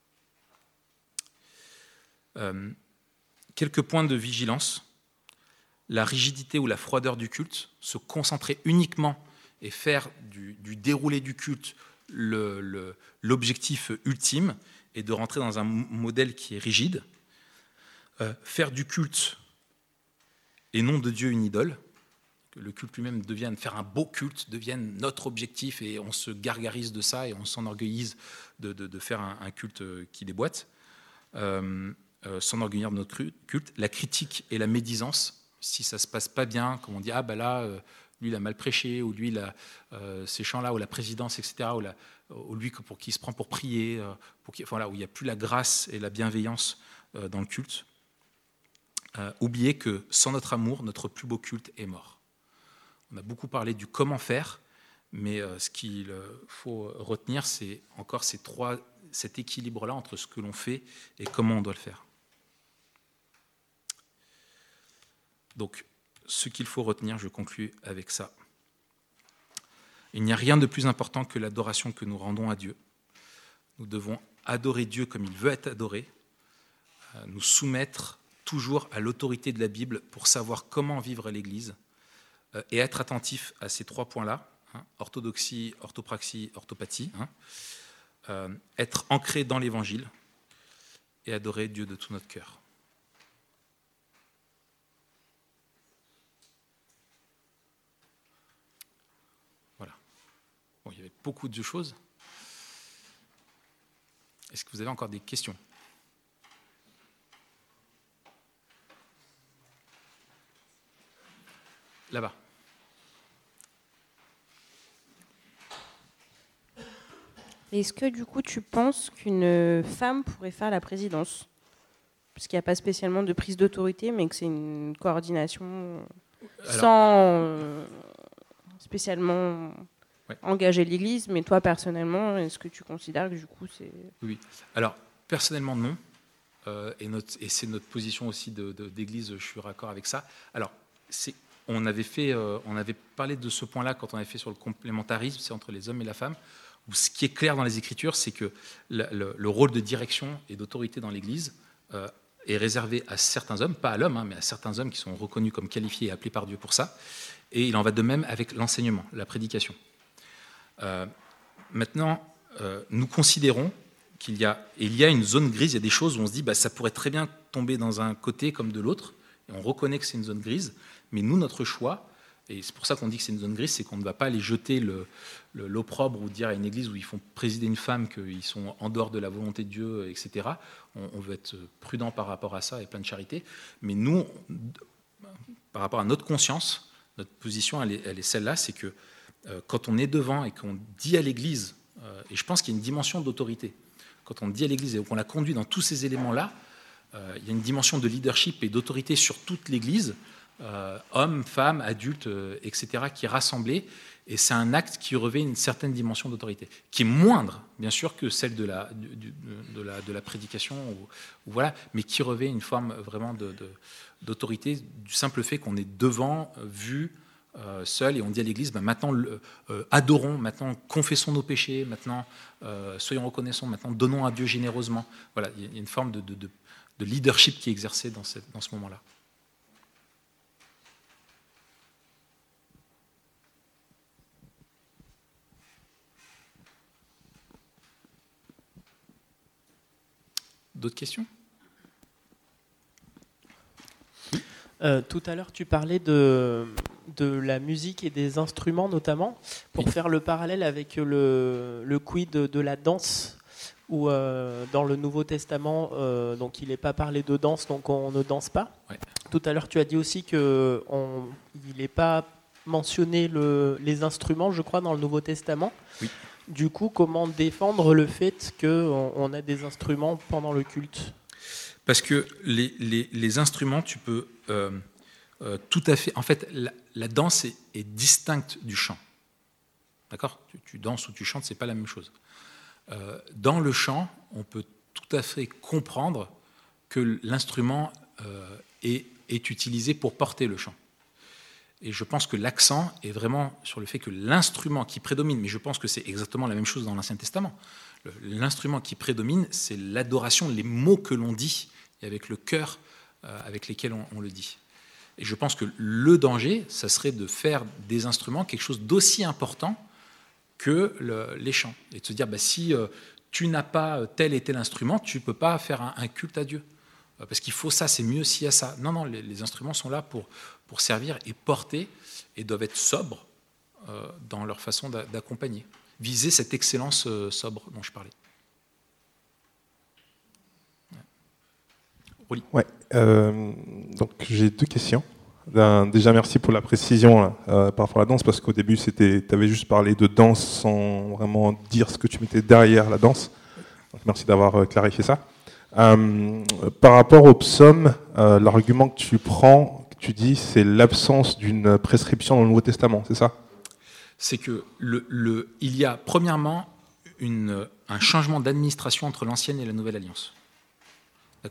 euh, Quelques points de vigilance. La rigidité ou la froideur du culte, se concentrer uniquement et faire du, du déroulé du culte le, le, l'objectif ultime et de rentrer dans un modèle qui est rigide. Euh, faire du culte et non de Dieu une idole, que le culte lui-même devienne, faire un beau culte devienne notre objectif et on se gargarise de ça et on s'enorgueillise de, de, de faire un, un culte qui déboîte. Euh, Euh, s'enorgueillir de notre culte, la critique et la médisance, si ça ne se passe pas bien, comme on dit, ah ben là, euh, lui il a mal prêché, ou lui, il a, euh, ces chants-là, ou la présidence, et cetera, ou, la, ou lui pour qui il se prend pour prier, euh, pour qui, enfin, là, où il n'y a plus la grâce et la bienveillance euh, dans le culte. Euh, oubliez que sans notre amour, notre plus beau culte est mort. On a beaucoup parlé du comment faire, mais euh, ce qu'il faut retenir, c'est encore ces trois, cet équilibre-là entre ce que l'on fait et comment on doit le faire. Donc, ce qu'il faut retenir, je conclus avec ça. Il n'y a rien de plus important que l'adoration que nous rendons à Dieu. Nous devons adorer Dieu comme il veut être adoré, nous soumettre toujours à l'autorité de la Bible pour savoir comment vivre l'Église et être attentif à ces trois points-là, hein, orthodoxie, orthopraxie, orthopathie, hein, euh, être ancré dans l'Évangile et adorer Dieu de tout notre cœur. Bon, il y avait beaucoup de choses. Est-ce que vous avez encore des questions ? Là-bas. Est-ce que du coup tu penses qu'une femme pourrait faire la présidence ? Parce qu'il n'y a pas spécialement de prise d'autorité, mais que c'est une coordination Alors, sans euh, spécialement... Ouais. Engager l'Église, mais toi personnellement, est-ce que tu considères que du coup c'est... Oui, alors personnellement non, euh, et, notre, et c'est notre position aussi de, de, d'Église, je suis raccord avec ça. Alors, c'est, on, avait fait, euh, on avait parlé de ce point-là quand on avait fait sur le complémentarisme, c'est entre les hommes et la femme, où ce qui est clair dans les Écritures, c'est que le, le, le rôle de direction et d'autorité dans l'Église euh, est réservé à certains hommes, pas à l'homme, hein, mais à certains hommes qui sont reconnus comme qualifiés et appelés par Dieu pour ça, et il en va de même avec l'enseignement, la prédication. Euh, maintenant, euh, nous considérons qu'il y a, il y a une zone grise, il y a des choses où on se dit bah, ça pourrait très bien tomber dans un côté comme de l'autre, et on reconnaît que c'est une zone grise, mais nous, notre choix, et c'est pour ça qu'on dit que c'est une zone grise, c'est qu'on ne va pas aller jeter le, le, l'opprobre ou dire à une église où ils font présider une femme qu'ils sont en dehors de la volonté de Dieu, et cetera. On, on veut être prudent par rapport à ça et plein de charité, mais nous, par rapport à notre conscience, notre position, elle est, elle est celle-là, c'est que quand on est devant et qu'on dit à l'Église, et je pense qu'il y a une dimension d'autorité, quand on dit à l'Église et qu'on la conduit dans tous ces éléments-là, il y a une dimension de leadership et d'autorité sur toute l'Église, hommes, femmes, adultes, et cetera, qui est rassemblée, et c'est un acte qui revêt une certaine dimension d'autorité, qui est moindre, bien sûr, que celle de la, du, de la, de la prédication, ou, ou voilà, mais qui revêt une forme vraiment de, de, d'autorité du simple fait qu'on est devant, vu, Euh, seul, et on dit à l'Église, ben maintenant le, euh, adorons, maintenant confessons nos péchés, maintenant euh, soyons reconnaissants, maintenant donnons à Dieu généreusement. Voilà, il y a une forme de, de, de leadership qui est exercée dans, cette, dans ce moment-là. D'autres questions ? Euh, tout à l'heure, tu parlais de, de la musique et des instruments notamment, pour faire le parallèle avec le, le quid de, de la danse, où euh, dans le Nouveau Testament, euh, donc il n'est pas parlé de danse, donc on ne danse pas. Ouais. Tout à l'heure, tu as dit aussi qu'il n'est pas mentionné le, les instruments, je crois, dans le Nouveau Testament. Oui. Du coup, comment défendre le fait qu'on on a des instruments pendant le culte ? Parce que les, les, les instruments, tu peux euh, euh, tout à fait... En fait, la, la danse est, est distincte du chant. D'accord ? tu, tu danses ou tu chantes, ce n'est pas la même chose. Euh, dans le chant, on peut tout à fait comprendre que l'instrument euh, est, est utilisé pour porter le chant. Et je pense que l'accent est vraiment sur le fait que l'instrument qui prédomine, mais je pense que c'est exactement la même chose dans l'Ancien Testament. L'instrument qui prédomine, c'est l'adoration, les mots que l'on dit, et avec le cœur euh, avec lesquels on, on le dit. Et je pense que le danger, ça serait de faire des instruments quelque chose d'aussi important que le, les chants. Et de se dire, bah, si euh, tu n'as pas tel et tel instrument, tu ne peux pas faire un, un culte à Dieu. Euh, parce qu'il faut ça, c'est mieux s'il y a ça. Non, non, les, les instruments sont là pour, pour servir et porter, et doivent être sobres euh, dans leur façon d'a, d'accompagner. Viser cette excellence euh, sobre dont je parlais. Ouais. Ouais, euh, donc j'ai deux questions. Ben, déjà, merci pour la précision là, euh, par rapport à la danse, parce qu'au début, tu avais juste parlé de danse sans vraiment dire ce que tu mettais derrière la danse. Donc, merci d'avoir euh, clarifié ça. Euh, par rapport au psaume, euh, l'argument que tu prends, que tu dis, c'est l'absence d'une prescription dans le Nouveau Testament, c'est ça ? C'est que le, le, il y a premièrement une, un changement d'administration entre l'ancienne et la nouvelle alliance. D'accord ?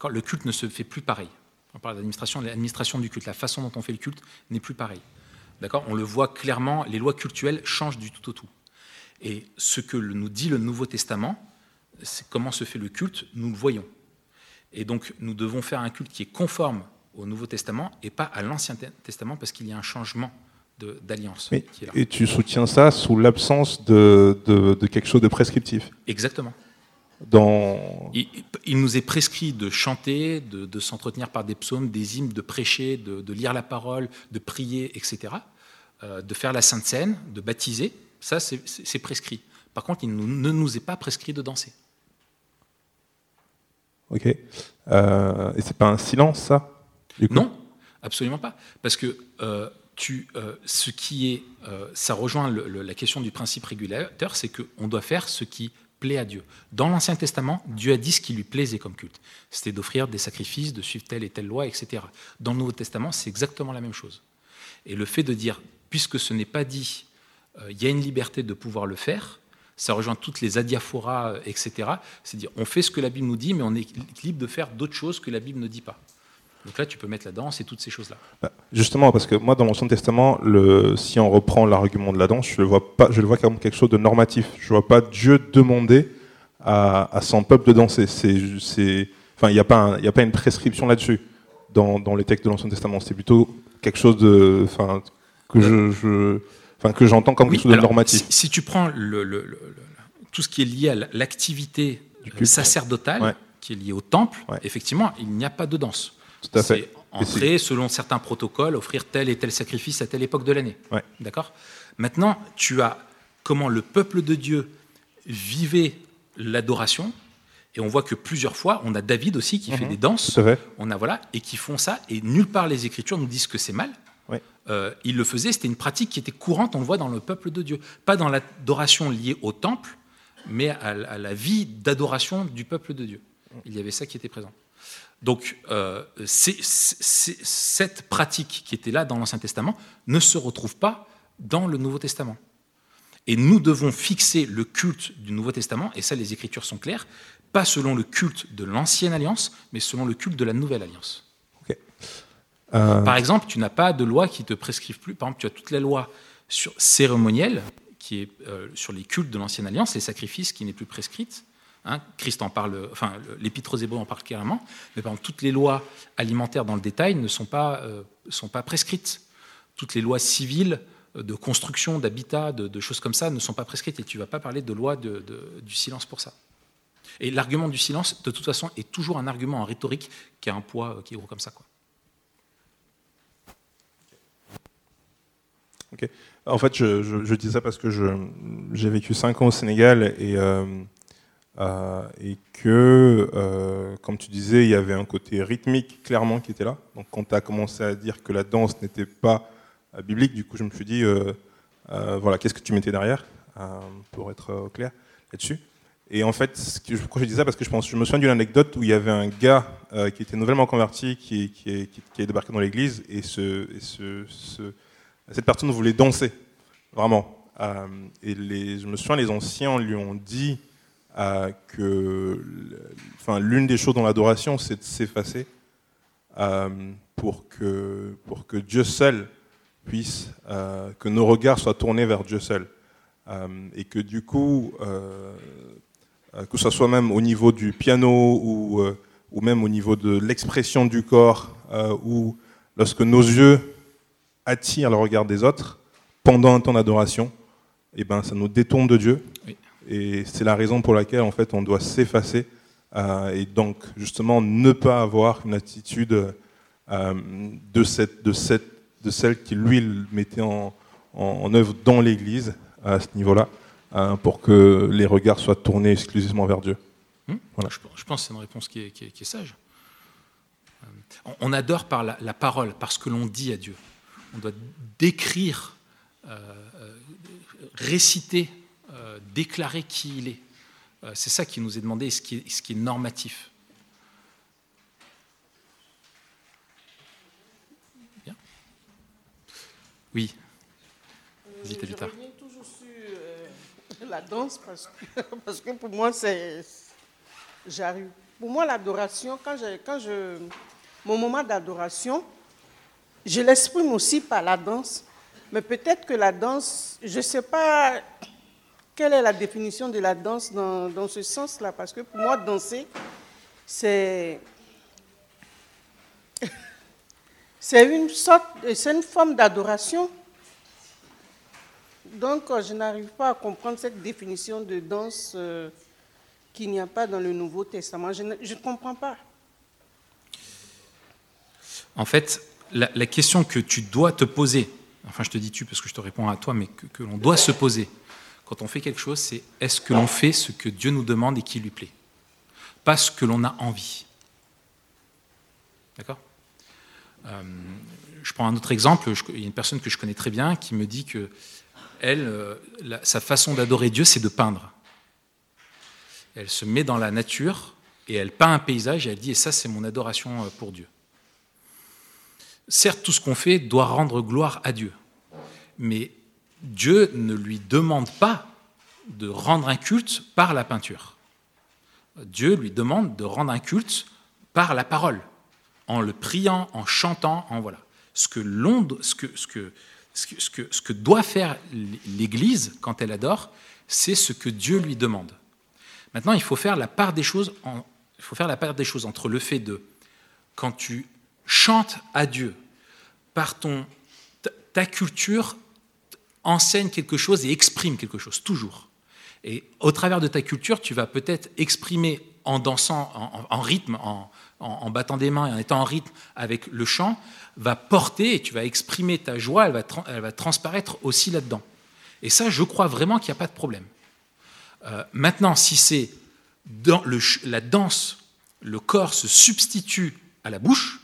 Le culte ne se fait plus pareil. On parle d'administration, l'administration du culte, la façon dont on fait le culte n'est plus pareille. D'accord ? On le voit clairement, les lois cultuelles changent du tout au tout. Et ce que nous dit le Nouveau Testament, c'est comment se fait le culte, nous le voyons. Et donc nous devons faire un culte qui est conforme au Nouveau Testament et pas à l'Ancien Testament, parce qu'il y a un changement de, d'alliance Mais, qui est là. Et tu soutiens ça sous l'absence de, de, de quelque chose de prescriptif ? Exactement. Dans... Il, il nous est prescrit de chanter, de, de s'entretenir par des psaumes, des hymnes, de prêcher, de, de lire la parole, de prier, et cetera, euh, de faire la Sainte Seine, de baptiser. Ça, c'est, c'est, c'est prescrit. Par contre, il nous, ne nous est pas prescrit de danser. Ok. Euh, et c'est pas un silence, ça ? Non, absolument pas. Parce que euh, tu, euh, ce qui est, euh, ça rejoint le, le, la question du principe régulateur, c'est qu'on doit faire ce qui plaît à Dieu. Dans l'Ancien Testament, Dieu a dit ce qui lui plaisait comme culte. C'était d'offrir des sacrifices, de suivre telle et telle loi, et cetera. Dans le Nouveau Testament, c'est exactement la même chose. Et le fait de dire, puisque ce n'est pas dit, euh, il y a une liberté de pouvoir le faire, ça rejoint toutes les adiaphoras, et cetera. C'est dire, on fait ce que la Bible nous dit, mais on est libre de faire d'autres choses que la Bible ne dit pas. Donc là, tu peux mettre la danse et toutes ces choses-là. Justement, parce que moi, dans l'Ancien Testament, le, si on reprend l'argument de la danse, je le vois pas, je le vois comme quelque chose de normatif. Je vois pas Dieu demander à, à son peuple de danser. C'est, c'est, enfin, il n'y a pas, un, il y a pas une prescription là-dessus dans, dans les textes de l'Ancien Testament. C'est plutôt quelque chose de, enfin, que je, je, enfin, que j'entends comme oui, quelque chose alors, de normatif. Si, si tu prends le, le, le, le, tout ce qui est lié à l'activité sacerdotale, ouais. qui est liée au temple, ouais. effectivement, il n'y a pas de danse. Tout à fait. C'est entrer selon certains protocoles, offrir tel et tel sacrifice à telle époque de l'année. Ouais. D'accord ? Maintenant, tu as comment le peuple de Dieu vivait l'adoration, et on voit que plusieurs fois, on a David aussi qui mmh. fait des danses, on a voilà, et qui font ça, et nulle part les Écritures nous disent que c'est mal. Ouais. Euh, il le faisait, c'était une pratique qui était courante, on le voit dans le peuple de Dieu. Pas dans l'adoration liée au temple, mais à, à la vie d'adoration du peuple de Dieu. Il y avait ça qui était présent. Donc, euh, c'est, c'est, cette pratique qui était là dans l'Ancien Testament ne se retrouve pas dans le Nouveau Testament. Et nous devons fixer le culte du Nouveau Testament, et ça, les Écritures sont claires, pas selon le culte de l'Ancienne Alliance, mais selon le culte de la Nouvelle Alliance. Okay. Euh... Par exemple, tu n'as pas de loi qui te prescrive plus. Par exemple, tu as toute la loi sur cérémonielle, qui est euh, sur les cultes de l'Ancienne Alliance, les sacrifices qui n'est plus prescrite. Hein, Christ en parle, enfin l'Épître aux Hébreux en parle clairement, mais par exemple toutes les lois alimentaires dans le détail ne sont pas, euh, sont pas prescrites. Toutes les lois civiles de construction, d'habitat, de, de choses comme ça ne sont pas prescrites, et tu ne vas pas parler de loi de, de, du silence pour ça. Et l'argument du silence, de toute façon, est toujours un argument en rhétorique qui a un poids qui est gros comme ça, quoi. Ok. En fait, je, je, je dis ça parce que je, j'ai vécu cinq ans au Sénégal et, euh, euh, et que, euh, comme tu disais, il y avait un côté rythmique clairement qui était là. Donc, quand tu as commencé à dire que la danse n'était pas euh, biblique, du coup, je me suis dit, euh, euh, voilà, qu'est-ce que tu mettais derrière, euh, pour être euh, clair là-dessus. Et en fait, ce que, pourquoi je dis ça, parce que je pense, je me souviens d'une anecdote où il y avait un gars euh, qui était nouvellement converti, qui, qui, est, qui, qui est débarqué dans l'église, et ce, et ce, ce cette personne voulait danser, vraiment. Euh, et les, je me souviens, les anciens lui ont dit euh, que enfin, l'une des choses dans l'adoration, c'est de s'effacer euh, pour, que, pour que Dieu seul puisse, euh, que nos regards soient tournés vers Dieu seul. Euh, et que du coup, euh, que ce soit même au niveau du piano ou, euh, ou même au niveau de l'expression du corps, euh, ou lorsque nos yeux attire le regard des autres pendant un temps d'adoration, et ben ça nous détourne de Dieu. Oui. Et c'est la raison pour laquelle en fait on doit s'effacer euh, et donc justement ne pas avoir une attitude euh, de cette de cette de celle qui lui mettait en, en, en œuvre dans l'Église à ce niveau-là, euh, pour que les regards soient tournés exclusivement vers Dieu. Hum voilà. je, je pense que c'est une réponse qui est, qui est, qui est sage. On adore par la, la parole, par ce que l'on dit à Dieu. On doit décrire, euh, réciter, euh, déclarer qui il est. Euh, c'est ça qui nous est demandé et ce qui est, ce qui est normatif. Bien. Oui. Vas-y, Tabitha. Je reviens toujours sur euh, la danse parce que, parce que pour moi, c'est, j'arrive. Pour moi, l'adoration, quand je, quand je, mon moment d'adoration, je l'exprime aussi par la danse, mais peut-être que la danse, je ne sais pas quelle est la définition de la danse dans, dans ce sens-là, parce que pour moi, danser, c'est, c'est une sorte, c'est une forme d'adoration. Donc, je n'arrive pas à comprendre cette définition de danse euh, qu'il n'y a pas dans le Nouveau Testament. Je ne, je ne comprends pas. En fait, La, la question que tu dois te poser, enfin je te dis tu parce que je te réponds à toi, mais que, que l'on doit se poser quand on fait quelque chose, c'est est-ce que l'on fait ce que Dieu nous demande et qui lui plaît, pas ce que l'on a envie. D'accord ? euh, Je prends un autre exemple. Je, il y a une personne que je connais très bien qui me dit que elle, euh, la, sa façon d'adorer Dieu, c'est de peindre. Elle se met dans la nature et elle peint un paysage et elle dit et ça c'est mon adoration pour Dieu. Certes, tout ce qu'on fait doit rendre gloire à Dieu, mais Dieu ne lui demande pas de rendre un culte par la peinture. Dieu lui demande de rendre un culte par la parole, en le priant, en chantant, en voilà. Ce que, l'on, ce que, ce que, ce que, ce que, ce que doit faire l'Église quand elle adore, c'est ce que Dieu lui demande. Maintenant, il faut faire la part des choses, en, il faut faire la part des choses entre le fait de, quand tu chante à Dieu, par ton, ta culture enseigne quelque chose et exprime quelque chose, toujours. Et au travers de ta culture, tu vas peut-être exprimer en dansant, en, en rythme, en, en, en battant des mains et en étant en rythme avec le chant, va porter et tu vas exprimer ta joie, elle va, tra- elle va transparaître aussi là-dedans. Et ça, je crois vraiment qu'il n'y a pas de problème. Euh, maintenant, si c'est dans le, la danse, le corps se substitue à la bouche,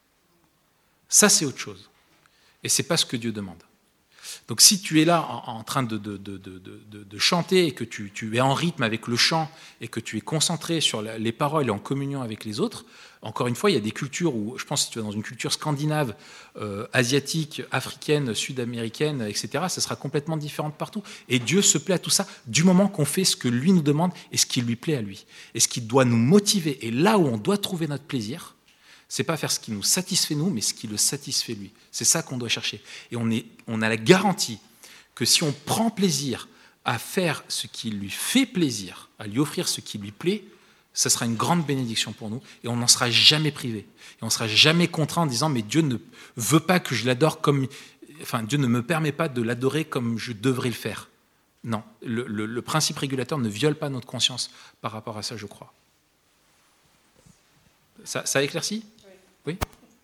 ça, c'est autre chose. Et ce n'est pas ce que Dieu demande. Donc si tu es là en, en train de, de, de, de, de, de chanter et que tu, tu es en rythme avec le chant et que tu es concentré sur la, les paroles et en communion avec les autres, encore une fois, il y a des cultures où, je pense que si tu es dans une culture scandinave, euh, asiatique, africaine, sud-américaine, et cetera, ça sera complètement différent de partout. Et Dieu se plaît à tout ça du moment qu'on fait ce que lui nous demande et ce qui lui plaît à lui. Et ce qui doit nous motiver. Et là où on doit trouver notre plaisir, c'est pas faire ce qui nous satisfait nous, mais ce qui le satisfait lui. C'est ça qu'on doit chercher. Et on, est, on a la garantie que si on prend plaisir à faire ce qui lui fait plaisir, à lui offrir ce qui lui plaît, ça sera une grande bénédiction pour nous et on n'en sera jamais privé. Et on ne sera jamais contraint en disant « mais Dieu ne veut pas que je l'adore comme… Enfin, Dieu ne me permet pas de l'adorer comme je devrais le faire. » Non, le, le, le principe régulateur ne viole pas notre conscience par rapport à ça, je crois. Ça, ça éclaircit ? Oui.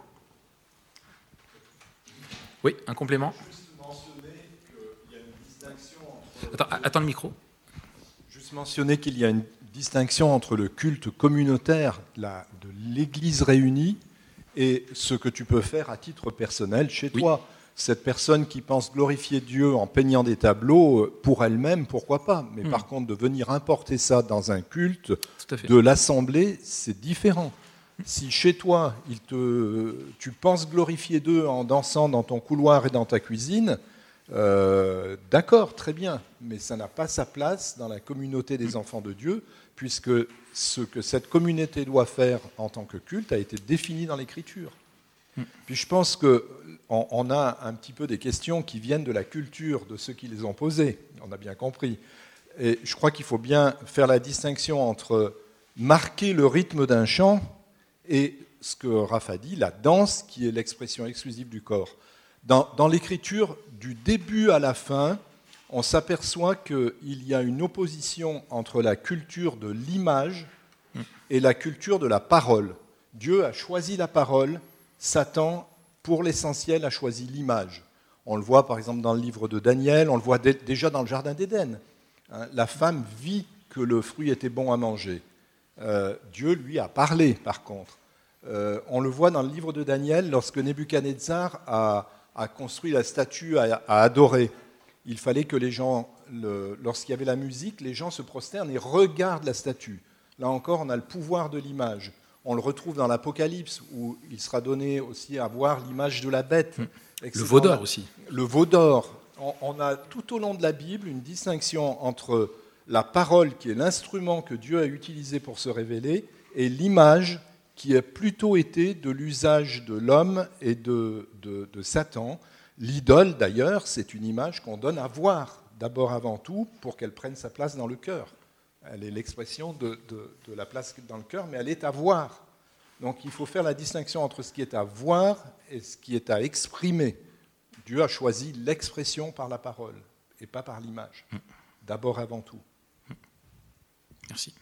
Oui, un complément ? Juste mentionner qu'il y a une distinction entre... Attends, attends le micro. Juste mentionner qu'il y a une distinction entre le culte communautaire la, de l'Église réunie et ce que tu peux faire à titre personnel chez Oui. toi. Cette personne qui pense glorifier Dieu en peignant des tableaux, pour elle-même, pourquoi pas ? Mais Hmm. par contre, de venir importer ça dans un culte Tout à fait. de l'Assemblée, c'est différent. Si chez toi, il te, tu penses glorifier Dieu en dansant dans ton couloir et dans ta cuisine, euh, d'accord, très bien, mais ça n'a pas sa place dans la communauté des enfants de Dieu, puisque ce que cette communauté doit faire en tant que culte a été défini dans l'Écriture. Puis je pense qu'on on a un petit peu des questions qui viennent de la culture de ceux qui les ont posées, on a bien compris. Et je crois qu'il faut bien faire la distinction entre marquer le rythme d'un chant et ce que Raph a dit, la danse qui est l'expression exclusive du corps. Dans, dans l'écriture, du début à la fin, on s'aperçoit qu'il y a une opposition entre la culture de l'image et la culture de la parole. Dieu a choisi la parole, Satan, pour l'essentiel, a choisi l'image. On le voit par exemple dans le livre de Daniel, on le voit dé- déjà dans le jardin d'Éden. Hein, la femme vit que le fruit était bon à manger. Euh, Dieu lui a parlé par contre. Euh, on le voit dans le livre de Daniel, lorsque Nebuchadnezzar a, a construit la statue à, à adorer. Il fallait que les gens, le, lorsqu'il y avait la musique, les gens se prosternent et regardent la statue. Là encore, on a le pouvoir de l'image. On le retrouve dans l'Apocalypse, où il sera donné aussi à voir l'image de la bête. Le veau d'or aussi. Le veau d'or. On, on a tout au long de la Bible une distinction entre la parole, qui est l'instrument que Dieu a utilisé pour se révéler, et l'image, qui a plutôt été de l'usage de l'homme et de, de, de Satan. L'idole, d'ailleurs, c'est une image qu'on donne à voir, d'abord avant tout, pour qu'elle prenne sa place dans le cœur. Elle est l'expression de, de, de la place dans le cœur, mais elle est à voir. Donc il faut faire la distinction entre ce qui est à voir et ce qui est à exprimer. Dieu a choisi l'expression par la parole et pas par l'image, d'abord avant tout. Merci.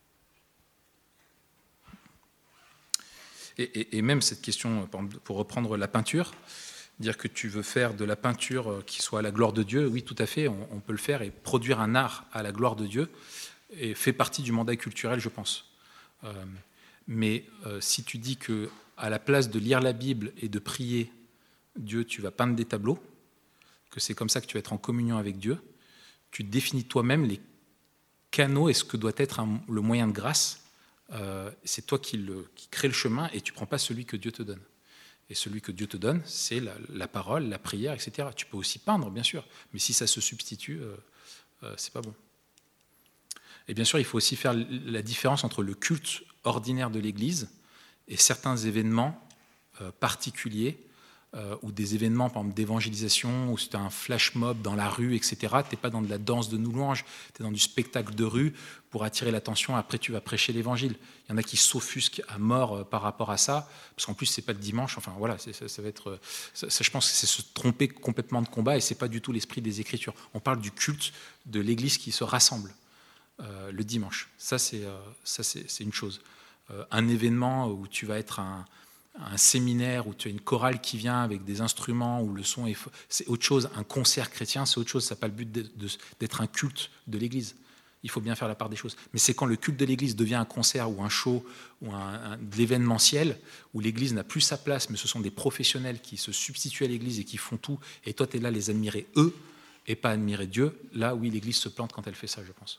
Et, et, et même cette question, pour reprendre la peinture, dire que tu veux faire de la peinture qui soit à la gloire de Dieu, oui, tout à fait, on, on peut le faire, et produire un art à la gloire de Dieu, et fait partie du mandat culturel, je pense. Euh, mais euh, si tu dis que à la place de lire la Bible et de prier Dieu, tu vas peindre des tableaux, que c'est comme ça que tu vas être en communion avec Dieu, tu définis toi-même les canaux et ce que doit être un, le moyen de grâce. Euh, c'est toi qui, le, qui crée le chemin et tu ne prends pas celui que Dieu te donne. Et celui que Dieu te donne, c'est la, la parole, la prière, et cetera. Tu peux aussi peindre, bien sûr, mais si ça se substitue, euh, euh, c'est pas bon. Et bien sûr, il faut aussi faire la différence entre le culte ordinaire de l'Église et certains événements euh, particuliers, euh, ou des événements, par exemple, d'évangélisation, où c'est un flash mob dans la rue, et cetera. Tu n'es pas dans de la danse de louange, tu es dans du spectacle de rue pour attirer l'attention, après tu vas prêcher l'Évangile. Il y en a qui s'offusquent à mort euh, par rapport à ça, parce qu'en plus, ce n'est pas le dimanche, enfin voilà, c'est, ça, ça va être... Ça, ça, je pense que c'est se tromper complètement de combat, et ce n'est pas du tout l'esprit des Écritures. On parle du culte de l'Église qui se rassemble. Euh, le dimanche. Ça, c'est, euh, ça, c'est, c'est une chose. Euh, un événement où tu vas être un, un séminaire, où tu as une chorale qui vient avec des instruments, où le son est... C'est autre chose. Un concert chrétien, c'est autre chose. Ça n'a pas le but de, de, d'être un culte de l'Église. Il faut bien faire la part des choses. Mais c'est quand le culte de l'Église devient un concert ou un show ou un, un, de l'événementiel, où l'Église n'a plus sa place, mais ce sont des professionnels qui se substituent à l'Église et qui font tout, et toi, tu es là les admirer eux, et pas admirer Dieu. Là, oui, l'Église se plante quand elle fait ça, je pense.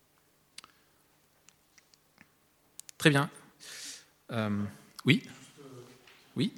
Très bien. Euh, oui. Oui.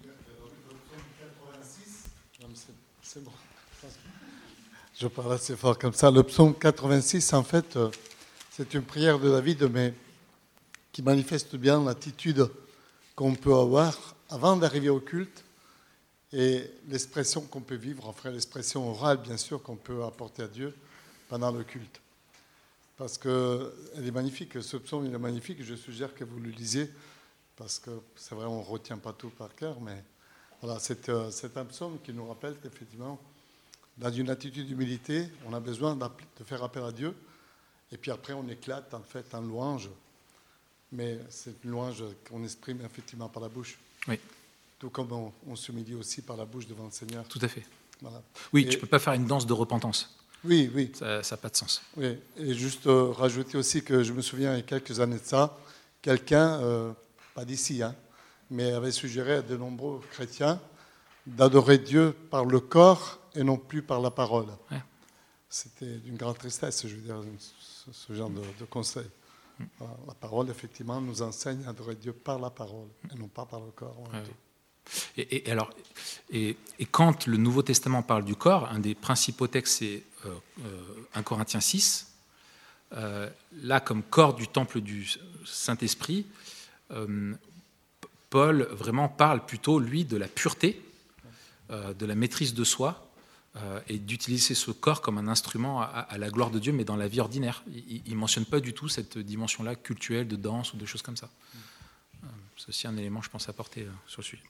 C'est bon. Je parle assez fort comme ça. Le psaume quatre-vingt-six, en fait, c'est une prière de David, mais qui manifeste bien l'attitude qu'on peut avoir avant d'arriver au culte et l'expression qu'on peut vivre, enfin l'expression orale, bien sûr, qu'on peut apporter à Dieu pendant le culte. Parce qu'elle est magnifique, ce psaume il est magnifique, je suggère que vous le lisiez, parce que c'est vrai, on ne retient pas tout par cœur, mais voilà, c'est, c'est un psaume qui nous rappelle effectivement dans une attitude d'humilité, on a besoin de faire appel à Dieu. Et puis après, on éclate en fait en louange. Mais c'est une louange qu'on exprime effectivement par la bouche. Oui. Tout comme on, on s'humilie aussi par la bouche devant le Seigneur. Tout à fait. Voilà. Oui, et, tu ne peux pas faire une danse de repentance. Oui, oui. Ça n'a pas de sens. Oui. Et juste euh, rajouter aussi que je me souviens il y a quelques années de ça, quelqu'un, euh, pas d'ici, hein, mais avait suggéré à de nombreux chrétiens d'adorer Dieu par le corps et non plus par la parole. Ouais. C'était d'une grande tristesse, je veux dire, ce, ce genre de, de conseil. Mm. Voilà, la parole, effectivement, nous enseigne à adorer Dieu par la parole et non pas par le corps. Ouais. Et, et, alors, et, et quand le Nouveau Testament parle du corps, un des principaux textes, c'est euh, euh, un Corinthiens six. Euh, là, comme corps du temple du Saint-Esprit, euh, Paul vraiment parle plutôt, lui, de la pureté, euh, de la maîtrise de soi, euh, et d'utiliser ce corps comme un instrument à, à la gloire de Dieu, mais dans la vie ordinaire. Il ne mentionne pas du tout cette dimension-là cultuelle, de danse ou de choses comme ça. Euh, c'est aussi un élément, je pense, à porter euh, sur le sujet.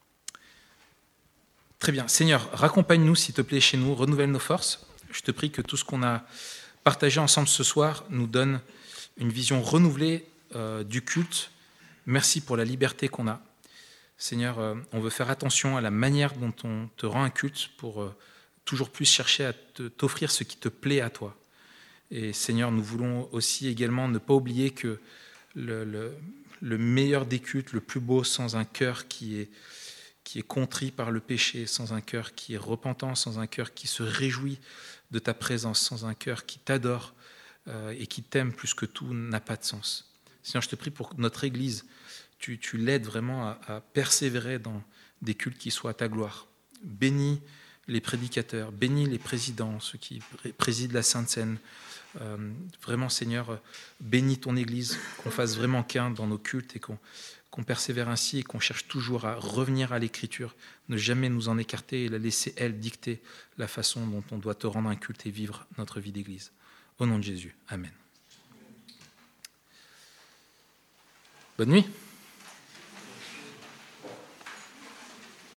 Très bien. Seigneur, raccompagne-nous, s'il te plaît, chez nous, renouvelle nos forces. Je te prie que tout ce qu'on a partagé ensemble ce soir nous donne une vision renouvelée euh, du culte. Merci pour la liberté qu'on a. Seigneur, euh, on veut faire attention à la manière dont on te rend un culte pour euh, toujours plus chercher à te, t'offrir ce qui te plaît à toi. Et Seigneur, nous voulons aussi également ne pas oublier que le, le, le meilleur des cultes, le plus beau, sans un cœur qui est qui est contrit par le péché, sans un cœur qui est repentant, sans un cœur qui se réjouit de ta présence, sans un cœur qui t'adore euh, et qui t'aime plus que tout, n'a pas de sens. Seigneur, je te prie pour notre Église, tu, tu l'aides vraiment à, à persévérer dans des cultes qui soient à ta gloire. Bénis les prédicateurs, bénis les présidents, ceux qui président la Sainte Seine. Euh, vraiment, Seigneur, bénis ton Église, qu'on fasse vraiment qu'un dans nos cultes et qu'on qu'on persévère ainsi et qu'on cherche toujours à revenir à l'Écriture, ne jamais nous en écarter et la laisser, elle, dicter la façon dont on doit te rendre un culte et vivre notre vie d'Église. Au nom de Jésus. Amen. Bonne nuit.